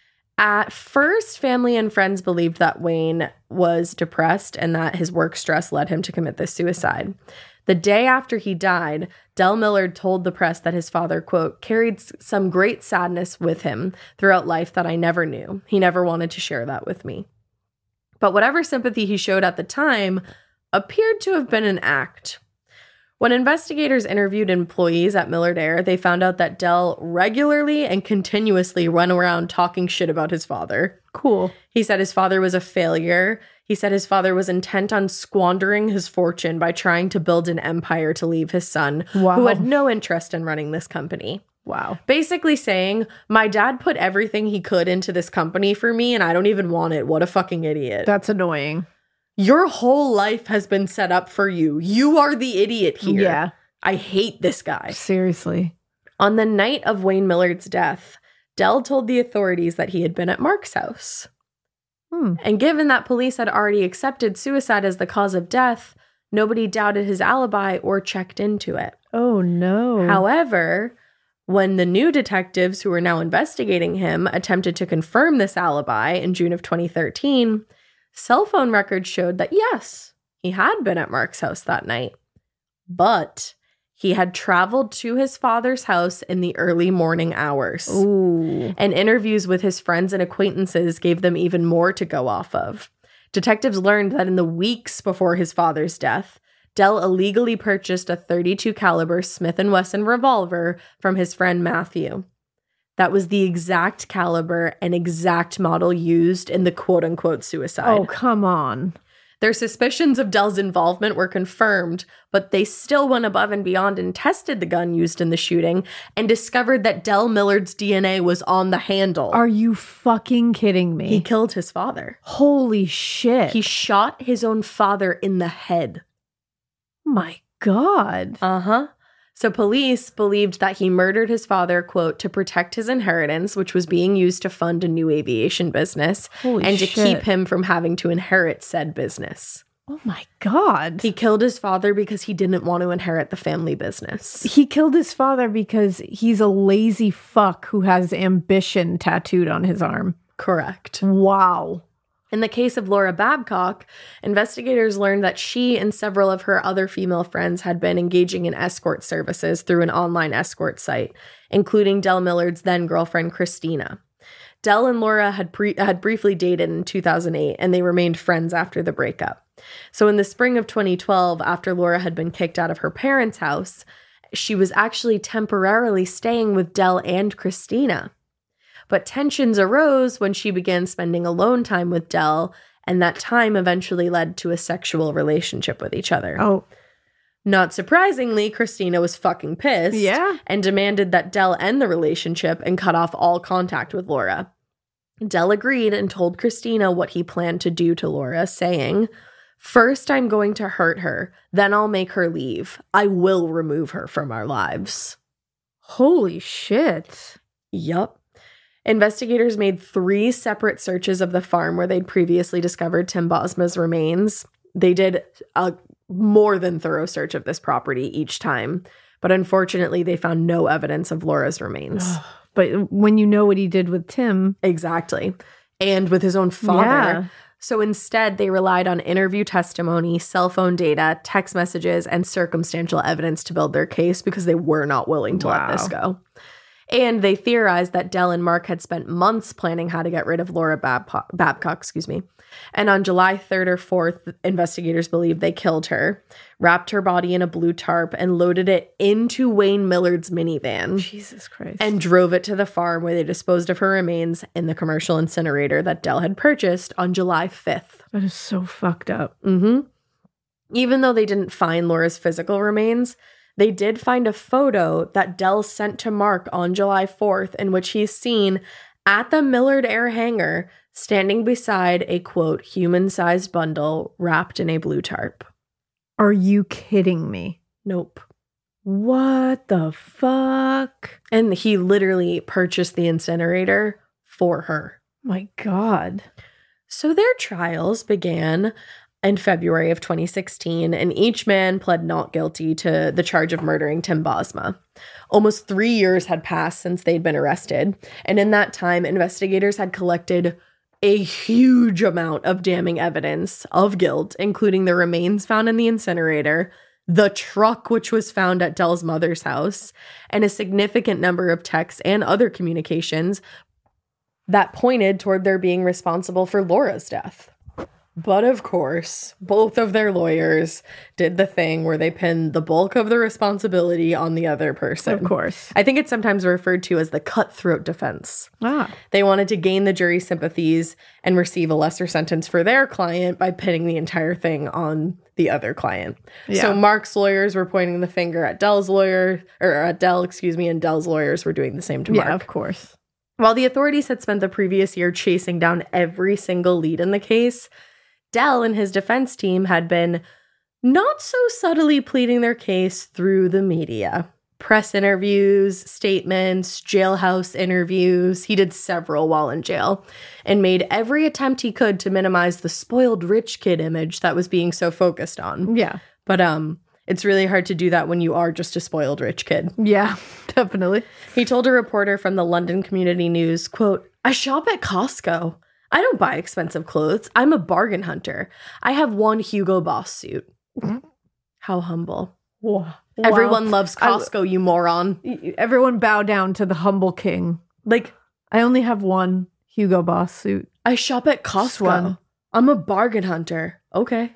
At first, family and friends believed that Wayne was depressed and that his work stress led him to commit this suicide. The day after he died, Del Millard told the press that his father, quote, carried some great sadness with him throughout life that I never knew. He never wanted to share that with me. But whatever sympathy he showed at the time appeared to have been an act. When investigators interviewed employees at Millard Air, they found out that Del regularly and continuously went around talking shit about his father.
Cool.
He said his father was a failure. He said his father was intent on squandering his fortune by trying to build an empire to leave his son,
Wow.
who had no interest in running this company.
Wow.
Basically saying, my dad put everything he could into this company for me and I don't even want it. What a fucking idiot.
That's annoying.
Your whole life has been set up for you. You are the idiot here.
Yeah.
I hate this guy.
Seriously.
On the night of Wayne Millard's death, Del told the authorities that he had been at Mark's house. And given that police had already accepted suicide as the cause of death, nobody doubted his alibi or checked into it.
Oh, no.
However, when the new detectives who were now investigating him attempted to confirm this alibi in June of 2013, cell phone records showed that yes, he had been at Mark's house that night. But he had traveled to his father's house in the early morning hours.
Ooh.
And interviews with his friends and acquaintances gave them even more to go off of. Detectives learned that in the weeks before his father's death, Del illegally purchased a .32 caliber Smith & Wesson revolver from his friend Matthew. That was the exact caliber and exact model used in the quote-unquote suicide.
Oh, come on.
Their suspicions of Del's involvement were confirmed, but they still went above and beyond and tested the gun used in the shooting and discovered that Del Millard's DNA was on the handle.
Are you fucking kidding me?
He killed his father.
Holy shit.
He shot his own father in the head.
My God.
Uh-huh. So police believed that he murdered his father, quote, to protect his inheritance, which was being used to fund a new aviation business,
Holy
and to
shit.
keep him from having to inherit said business.
Oh my God.
He killed his father because he didn't want to inherit the family business.
He killed his father because he's a lazy fuck who has ambition tattooed on his arm.
Correct.
Wow.
In the case of Laura Babcock, investigators learned that she and several of her other female friends had been engaging in escort services through an online escort site, including Del Millard's then-girlfriend, Christina. Del and Laura had briefly dated in 2008, and they remained friends after the breakup. So in the spring of 2012, after Laura had been kicked out of her parents' house, she was actually temporarily staying with Del and Christina. But tensions arose when she began spending alone time with Del, and that time eventually led to a sexual relationship with each other.
Oh.
Not surprisingly, Christina was fucking pissed
Yeah.
and demanded that Del end the relationship and cut off all contact with Laura. Del agreed and told Christina what he planned to do to Laura, saying, "First, I'm going to hurt her. Then I'll make her leave. I will remove her from our lives."
Holy shit.
Yup. Investigators made 3 separate searches of the farm where they'd previously discovered Tim Bosma's remains. They did a more than thorough search of this property each time, but unfortunately they found no evidence of Laura's remains.
But when you know what he did with Tim.
Exactly. And with his own father.
Yeah.
So instead, they relied on interview testimony, cell phone data, text messages, and circumstantial evidence to build their case because they were not willing to let this go. And they theorized that Del and Mark had spent months planning how to get rid of Laura Babcock, And on July 3rd or 4th, investigators believe they killed her, wrapped her body in a blue tarp, and loaded it into Wayne Millard's minivan.
Jesus Christ.
And drove it to the farm where they disposed of her remains in the commercial incinerator that Dell had purchased on July 5th.
That is so fucked up.
Even though they didn't find Laura's physical remains, they did find a photo that Dell sent to Mark on July 4th in which he's seen at the Millard Air hangar standing beside a, quote, human-sized bundle wrapped in a blue tarp.
Are you kidding me?
Nope.
What the fuck?
And he literally purchased the incinerator for her.
My God.
So their trials began in February of 2016, and each man pled not guilty to the charge of murdering Tim Bosma. Almost 3 years had passed since they'd been arrested, and in that time, investigators had collected a huge amount of damning evidence of guilt, including the remains found in the incinerator, the truck which was found at Dell's mother's house, and a significant number of texts and other communications that pointed toward their being responsible for Laura's death. But of course, both of their lawyers did the thing where they pinned the bulk of the responsibility on the other person.
Of course.
I think it's sometimes referred to as the cutthroat defense.
Ah.
They wanted to gain the jury's sympathies and receive a lesser sentence for their client by pinning the entire thing on the other client.
Yeah.
So Mark's lawyers were pointing the finger at Dell's lawyer, or at Dell, and Dell's lawyers were doing the same to Mark.
Yeah, of course.
While the authorities had spent the previous year chasing down every single lead in the case, Dell and his defense team had been not so subtly pleading their case through the media. Press interviews, statements, jailhouse interviews. He did several while in jail and made every attempt he could to minimize the spoiled rich kid image that was being so focused on.
Yeah.
But it's really hard to do that when you are just a spoiled rich kid.
Yeah, definitely.
He told a reporter from the London Community News, quote, "I shop at Costco. I don't buy expensive clothes. I'm a bargain hunter. I have one Hugo Boss suit." How humble.
Wow.
Everyone loves Costco, you moron.
Everyone bow down to the humble king.
Like,
I only have one Hugo Boss suit.
I shop at Costco.
Swan.
I'm a bargain hunter. Okay.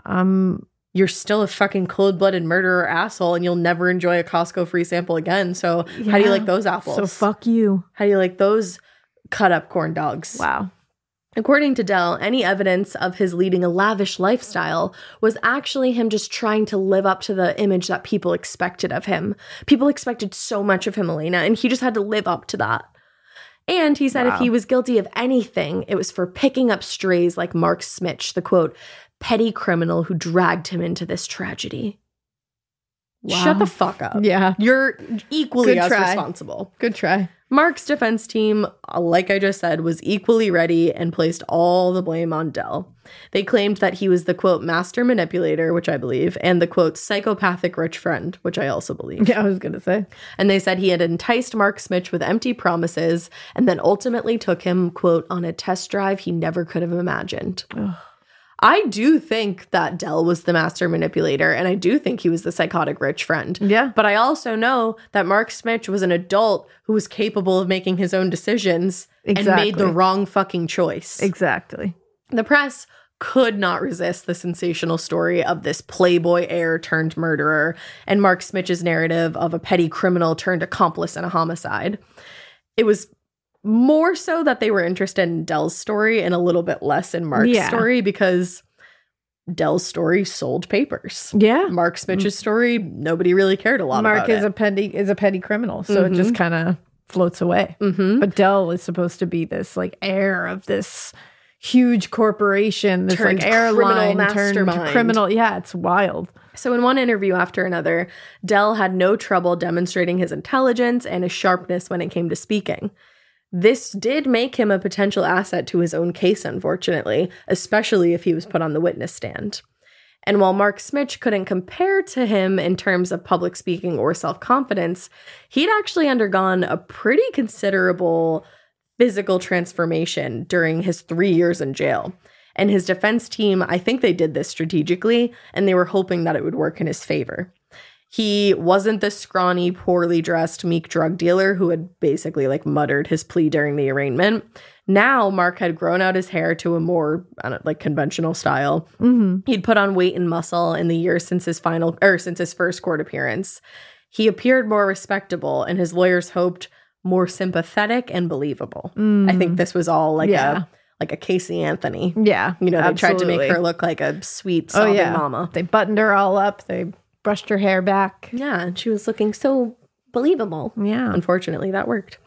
You're still a fucking cold-blooded murderer asshole, and you'll never enjoy a Costco free sample again. So how do you like those apples?
So fuck you.
How do you like those cut-up corn dogs?
Wow.
According to Dell, any evidence of his leading a lavish lifestyle was actually him just trying to live up to the image that people expected of him. People expected so much of him, Elena, and he just had to live up to that. And he said if he was guilty of anything, it was for picking up strays like Mark Smitch, the, quote, petty criminal who dragged him into this tragedy. Wow. Shut the fuck up.
Yeah.
You're equally
Good
as
try.
responsible.
Good try.
Mark's defense team, like I just said, was equally ready and placed all the blame on Dell. They claimed that he was the, quote, master manipulator, which I believe, and the, quote, psychopathic rich friend, which I also believe.
Yeah, I was going to say.
And they said he had enticed Mark Smitch with empty promises and then ultimately took him, quote, on a test drive he never could have imagined.
Ugh.
I do think that Dell was the master manipulator, and I do think he was the psychotic rich friend.
Yeah.
But I also know that Mark Smitch was an adult who was capable of making his own decisions and made the wrong fucking choice.
Exactly.
The press could not resist the sensational story of this playboy heir turned murderer and Mark Smitch's narrative of a petty criminal turned accomplice in a homicide. It was more so that they were interested in Dell's story and a little bit less in Mark's story because Dell's story sold papers.
Yeah.
Mark Smitch's story, nobody really cared a lot about
Mark
it.
is a petty criminal, so it just kind of floats away. But Dell is supposed to be this like heir of this huge corporation, this
Turned
like airline
criminal
turned criminal. Yeah, it's wild.
So in one interview after another, Dell had no trouble demonstrating his intelligence and his sharpness when it came to speaking. This did make him a potential asset to his own case, unfortunately, especially if he was put on the witness stand. And while Mark Smitch couldn't compare to him in terms of public speaking or self-confidence, he'd actually undergone a pretty considerable physical transformation during his 3 years in jail. And his defense team, I think they did this strategically, and they were hoping that it would work in his favor. He wasn't the scrawny, poorly dressed, meek drug dealer who had basically like muttered his plea during the arraignment. Now, Mark had grown out his hair to a more like conventional style. He'd put on weight and muscle in the years since his first court appearance. He appeared more respectable, and his lawyers hoped more sympathetic and believable. I think this was all like a Casey Anthony.
Yeah.
You know, they tried to make
absolutely.
her look like a sweet, sobbing mama.
They buttoned her all up. They brushed her hair back.
Yeah, and she was looking so believable.
Yeah.
Unfortunately, that worked.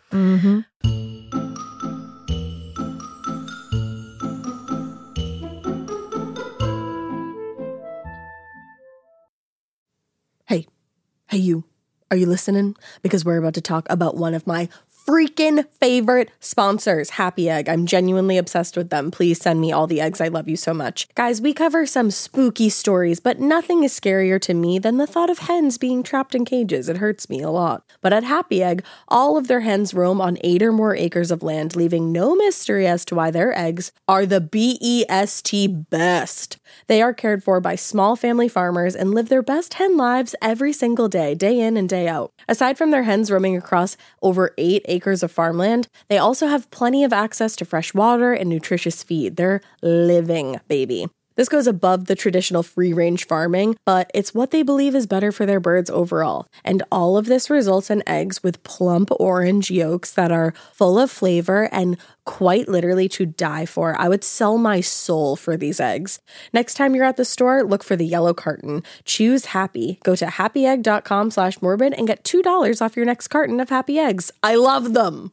Hey, you. Are you listening? Because we're about to talk about one of my freaking favorite sponsors, Happy Egg. I'm genuinely obsessed with them. Please send me all the eggs. I love you so much. Guys, we cover some spooky stories, but nothing is scarier to me than the thought of hens being trapped in cages. It hurts me a lot. But at Happy Egg, all of their hens roam on 8 or more acres of land, leaving no mystery as to why their eggs are the best. They are cared for by small family farmers and live their best hen lives every single day, day in and day out. Aside from their hens roaming across over 8 acres of farmland, they also have plenty of access to fresh water and nutritious feed. They're living, baby. This goes above the traditional free-range farming, but it's what they believe is better for their birds overall. And all of this results in eggs with plump orange yolks that are full of flavor and quite literally to die for. I would sell my soul for these eggs. Next time you're at the store, look for the yellow carton. Choose Happy. Go to happyegg.com/morbid and get $2 off your next carton of Happy Eggs. I love them.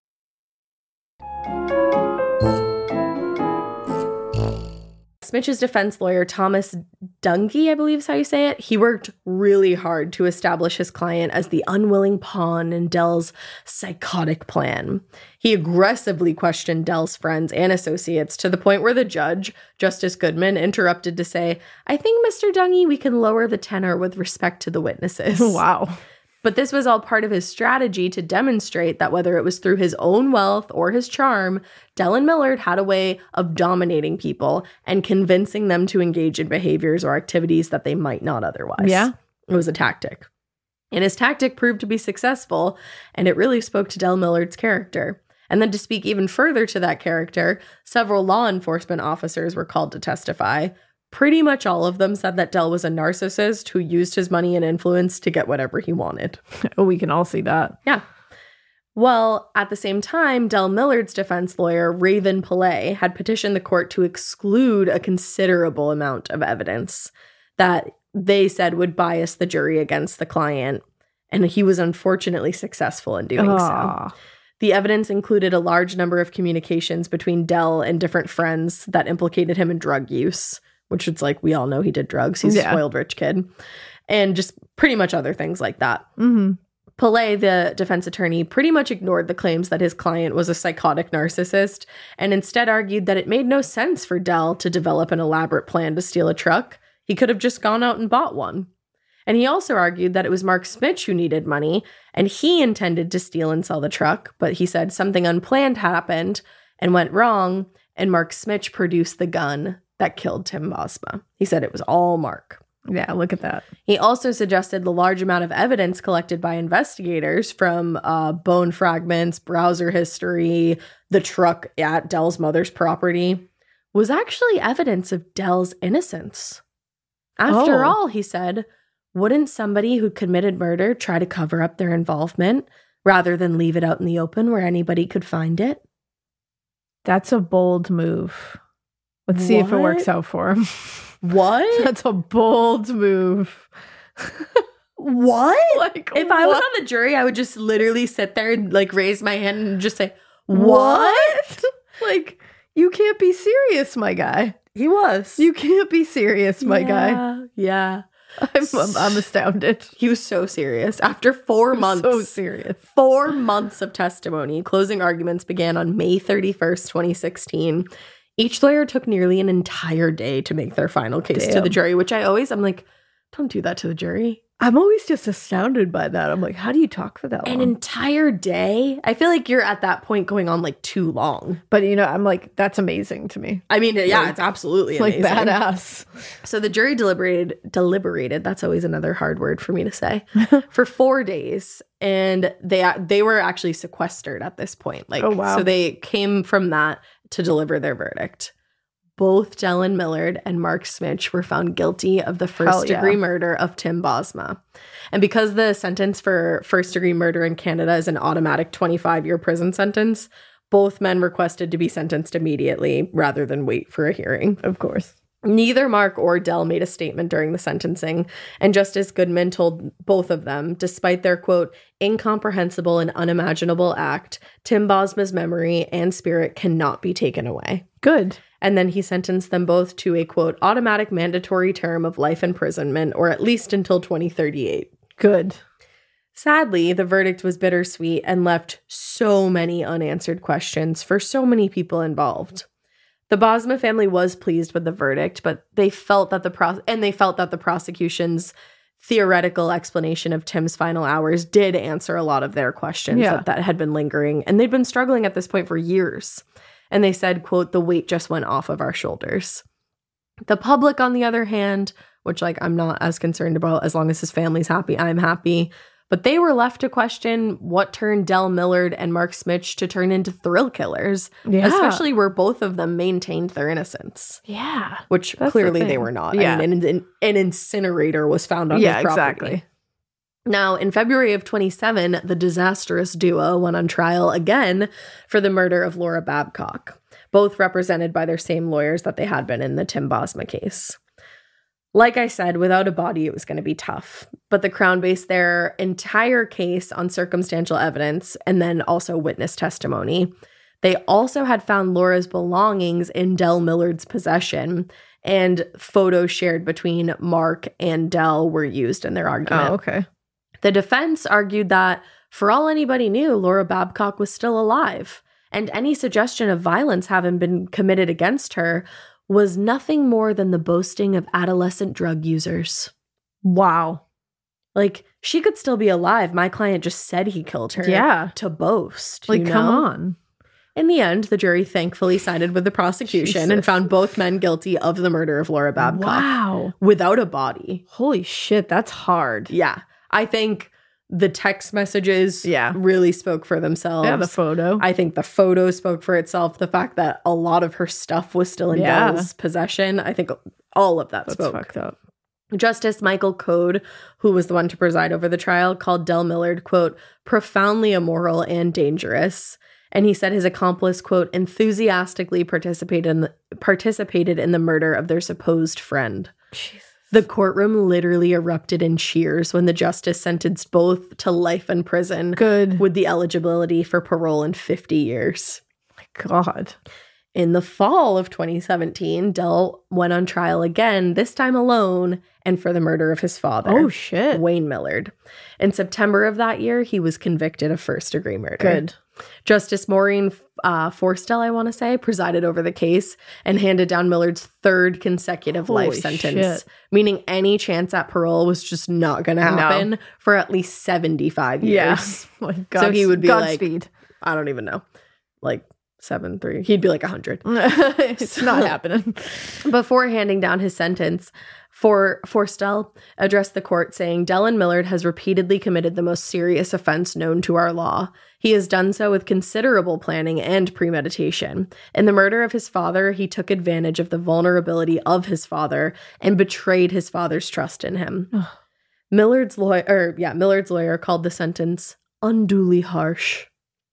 Smitch's defense lawyer, Thomas Dungy, I believe is how you say it, he worked really hard to establish his client as the unwilling pawn in Dell's psychotic plan. He aggressively questioned Dell's friends and associates to the point where the judge, Justice Goodman, interrupted to say, "I think, Mr. Dungy, we can lower the tenor with respect to the witnesses."
Wow.
But this was all part of his strategy to demonstrate that whether it was through his own wealth or his charm, Dell Millard had a way of dominating people and convincing them to engage in behaviors or activities that they might not otherwise.
Yeah.
It was a tactic. And his tactic proved to be successful, and it really spoke to Dell Millard's character. And then to speak even further to that character, several law enforcement officers were called to testify. Pretty much all of them said that Dell was a narcissist who used his money and influence to get whatever he wanted.
Oh, we can all see that.
Yeah. Well, at the same time, Dell Millard's defense lawyer, Raven Pillay, had petitioned the court to exclude a considerable amount of evidence that they said would bias the jury against the client. And he was unfortunately successful in doing so. The evidence included a large number of communications between Dell and different friends that implicated him in drug use, which is like, we all know he did drugs. He's a spoiled rich kid. And just pretty much other things like that. Pillay, the defense attorney, pretty much ignored the claims that his client was a psychotic narcissist and instead argued that it made no sense for Dell to develop an elaborate plan to steal a truck. He could have just gone out and bought one. And he also argued that it was Mark Smitch who needed money and he intended to steal and sell the truck, but he said something unplanned happened and went wrong, and Mark Smitch produced the gun that killed Tim Bosma. He said it was all Mark.
Yeah, look at that.
He also suggested the large amount of evidence collected by investigators from bone fragments, browser history, the truck at Dell's mother's property was actually evidence of Dell's innocence. After all, he said, wouldn't somebody who committed murder try to cover up their involvement rather than leave it out in the open where anybody could find it?
That's a bold move. Let's see if it works out for him.
What?
That's a bold move.
What?
Like,
if I was on the jury, I would just literally sit there and like raise my hand and just say, what?
Like, you can't be serious, my guy.
He was.
You can't be serious, my guy.
Yeah.
I'm astounded.
He was so serious. After 4 months.
So serious.
4 months of testimony. Closing arguments began on May 31st, 2016. Each lawyer took nearly an entire day to make their final case to the jury, which I'm like, don't do that to the jury.
I'm always just astounded by that. I'm like, how do you talk for that long?
An entire day? I feel like you're at that point going on like too long.
But, you know, I'm like, that's amazing to me.
I mean, yeah, it's absolutely
Like
amazing.
badass.
So the jury deliberated, that's always another hard word for me to say, for 4 days. And they were actually sequestered at this point. Like,
oh, wow.
So they came from that to deliver their verdict. Both Dellen Millard and Mark Smitch were found guilty of the first-degree murder of Tim Bosma. And because the sentence for first-degree murder in Canada is an automatic 25-year prison sentence, both men requested to be sentenced immediately rather than wait for a hearing.
Of course.
Neither Mark or Dell made a statement during the sentencing, and Justice Goodman told both of them, despite their, quote, incomprehensible and unimaginable act, Tim Bosma's memory and spirit cannot be taken away.
Good.
And then he sentenced them both to a, quote, automatic mandatory term of life imprisonment, or at least until 2038.
Good.
Sadly, the verdict was bittersweet and left so many unanswered questions for so many people involved. The Bosma family was pleased with the verdict, but they felt that the prosecution's theoretical explanation of Tim's final hours did answer a lot of their questions that had been lingering, and they'd been struggling at this point for years. And they said, quote, the weight just went off of our shoulders. The public, on the other hand, which like I'm not as concerned about, as long as his family's happy, I'm happy. But they were left to question what turned Dell Millard and Mark Smitch to turn into thrill killers, especially where both of them maintained their innocence.
Yeah.
Which clearly they were not.
Yeah.
I mean, an incinerator was found on his property.
Exactly.
Now, in February of 27, the disastrous duo went on trial again for the murder of Laura Babcock, both represented by their same lawyers that they had been in the Tim Bosma case. Like I said, without a body, it was going to be tough. But the Crown based their entire case on circumstantial evidence and then also witness testimony. They also had found Laura's belongings in Dell Millard's possession, and photos shared between Mark and Dell were used in their argument.
Oh, okay.
The defense argued that, for all anybody knew, Laura Babcock was still alive, and any suggestion of violence having been committed against her was nothing more than the boasting of adolescent drug users.
Wow.
Like, she could still be alive. My client just said he killed her.
Yeah.
To boast.
Like,
you know?
come on.
In the end, the jury thankfully sided with the prosecution and found both men guilty of the murder of Laura Babcock.
Wow.
Without a body.
Holy shit, that's hard.
Yeah. I think the text messages really spoke for themselves.
Yeah, the photo.
I think the photo spoke for itself. The fact that a lot of her stuff was still in Dell's possession. I think all of that spoke.
Fucked up.
Justice Michael Code, who was the one to preside over the trial, called Dell Millard, quote, profoundly immoral and dangerous. And he said his accomplice, quote, enthusiastically participated in the murder of their supposed friend. Jesus. The courtroom literally erupted in cheers when the justice sentenced both to life in prison.
Good.
With the eligibility for parole in 50 years.
My God.
In the fall of 2017, Dell went on trial again, this time alone, and for the murder of his father.
Oh, shit.
Wayne Millard. In September of that year, he was convicted of first-degree murder.
Good.
Justice Maureen Forstell, I want to say, presided over the case and handed down Millard's third consecutive life sentence, meaning any chance at parole was just not going to happen for at least 75 years.
Yeah. Like,
so he would be
Godspeed.
like, I don't even know, like 7-3. He'd be like 100.
It's not happening.
Before handing down his sentence, Forstell addressed the court saying, Dellen Millard has repeatedly committed the most serious offense known to our law. He has done so with considerable planning and premeditation. In the murder of his father, he took advantage of the vulnerability of his father and betrayed his father's trust in him. Millard's lawyer called the sentence unduly harsh.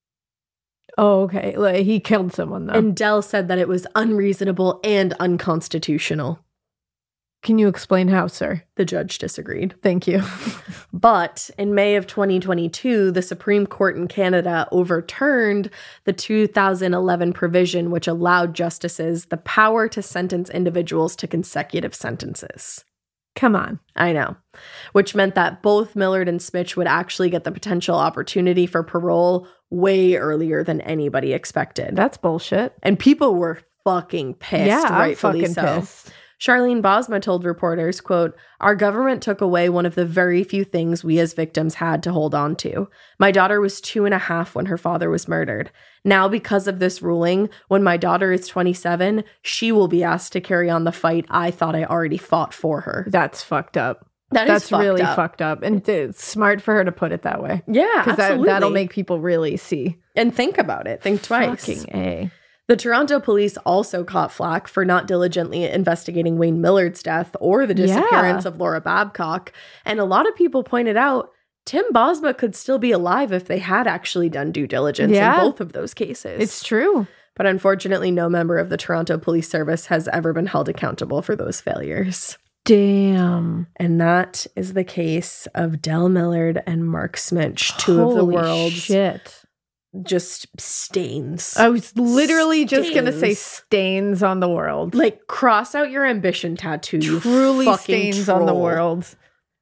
Oh, okay. Like, he killed someone, though.
And Dell said that it was unreasonable and unconstitutional.
Can you explain how, sir?
The judge disagreed.
Thank you.
But in May of 2022, the Supreme Court in Canada overturned the 2011 provision which allowed justices the power to sentence individuals to consecutive sentences.
Come on.
I know. Which meant that both Millard and Smitch would actually get the potential opportunity for parole way earlier than anybody expected.
That's bullshit.
And people were fucking pissed,
Yeah,
rightfully
I'm fucking
so.
pissed.
Charlene Bosma told reporters, quote, "Our government took away one of the very few things we as victims had to hold on to. My daughter was 2.5 when her father was murdered. Now, because of this ruling, when my daughter is 27, she will be asked to carry on the fight I thought I already fought for her."
That's fucked up.
That's
really
up.
fucked up. And it's smart for her to put it that way.
Yeah,
Because
absolutely.
that'll make people really see.
And think about it. Think twice.
Fucking A.
The Toronto police also caught flack for not diligently investigating Wayne Millard's death or the disappearance of Laura Babcock. And a lot of people pointed out Tim Bosma could still be alive if they had actually done due diligence in both of those cases.
It's true.
But unfortunately, no member of the Toronto Police Service has ever been held accountable for those failures.
Damn.
And that is the case of Del Millard and Mark Smitch, two of the
Holy
world's
shit.
just stains.
I was literally just going to say
Stains.
stains on the world.
Like, cross out your ambition tattoo. You
Truly
fucking
stains on the
troll.
world.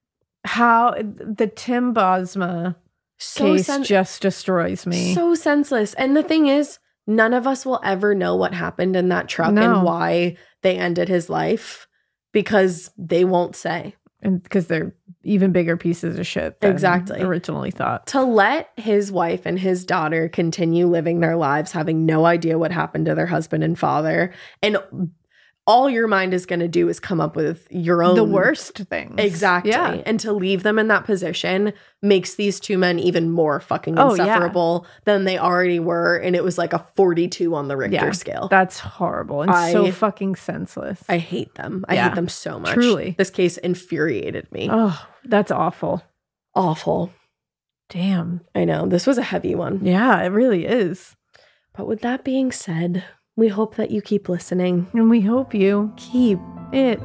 How the Tim Bosma
So
case just destroys me.
So senseless. And the thing is, none of us will ever know what happened in that truck
No.
and why they ended his life because they won't say.
And because they're even bigger pieces of shit than
Exactly.
originally thought.
To let his wife and his daughter continue living their lives, having no idea what happened to their husband and father, and all your mind is going to do is come up with your own
The worst things.
Exactly.
Yeah.
And to leave them in that position makes these two men even more fucking
Oh, yeah.
insufferable than they already were. And it was like a 42 on the Richter
Yeah.
scale.
That's horrible and so
I-
fucking senseless.
I hate them. I
Yeah.
hate them so much.
Truly.
This case infuriated me.
Oh, that's awful.
Awful.
Damn.
I know. This was a heavy one.
Yeah, it really is.
But with that being said, we hope that you keep listening.
And we hope you
Keep
it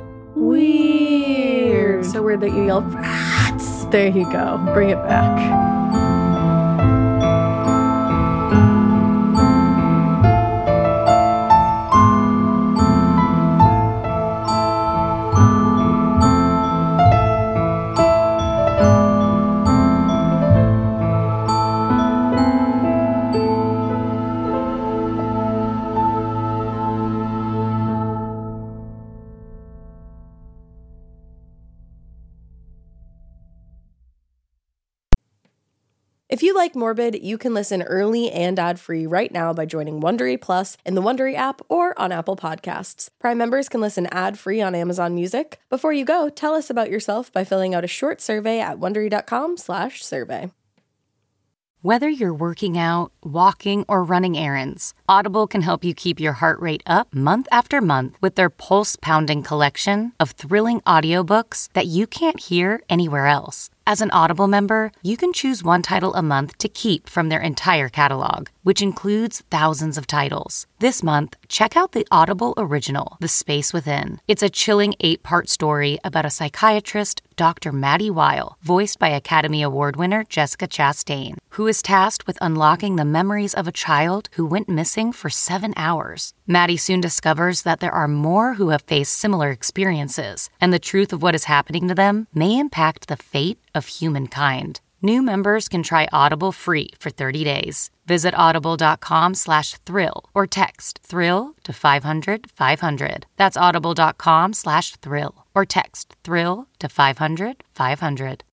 weird. So weird that you yelled rats.
There you go. Bring it back.
If you like Morbid, you can listen early and ad-free right now by joining Wondery Plus in the Wondery app or on Apple Podcasts. Prime members can listen ad-free on Amazon Music. Before you go, tell us about yourself by filling out a short survey at Wondery.com/survey.
Whether you're working out, walking, or running errands, Audible can help you keep your heart rate up month after month with their pulse-pounding collection of thrilling audiobooks that you can't hear anywhere else. As an Audible member, you can choose one title a month to keep from their entire catalog, which includes thousands of titles. This month, check out the Audible original, The Space Within. It's a chilling 8-part story about a psychiatrist, Dr. Maddie Weil, voiced by Academy Award winner Jessica Chastain, who is tasked with unlocking the memories of a child who went missing for 7 hours. Maddie soon discovers that there are more who have faced similar experiences, and the truth of what is happening to them may impact the fate of humankind. New members can try Audible free for 30 days. Visit audible.com/thrill or text thrill to 500-500. That's audible.com/thrill or text thrill to 500-500.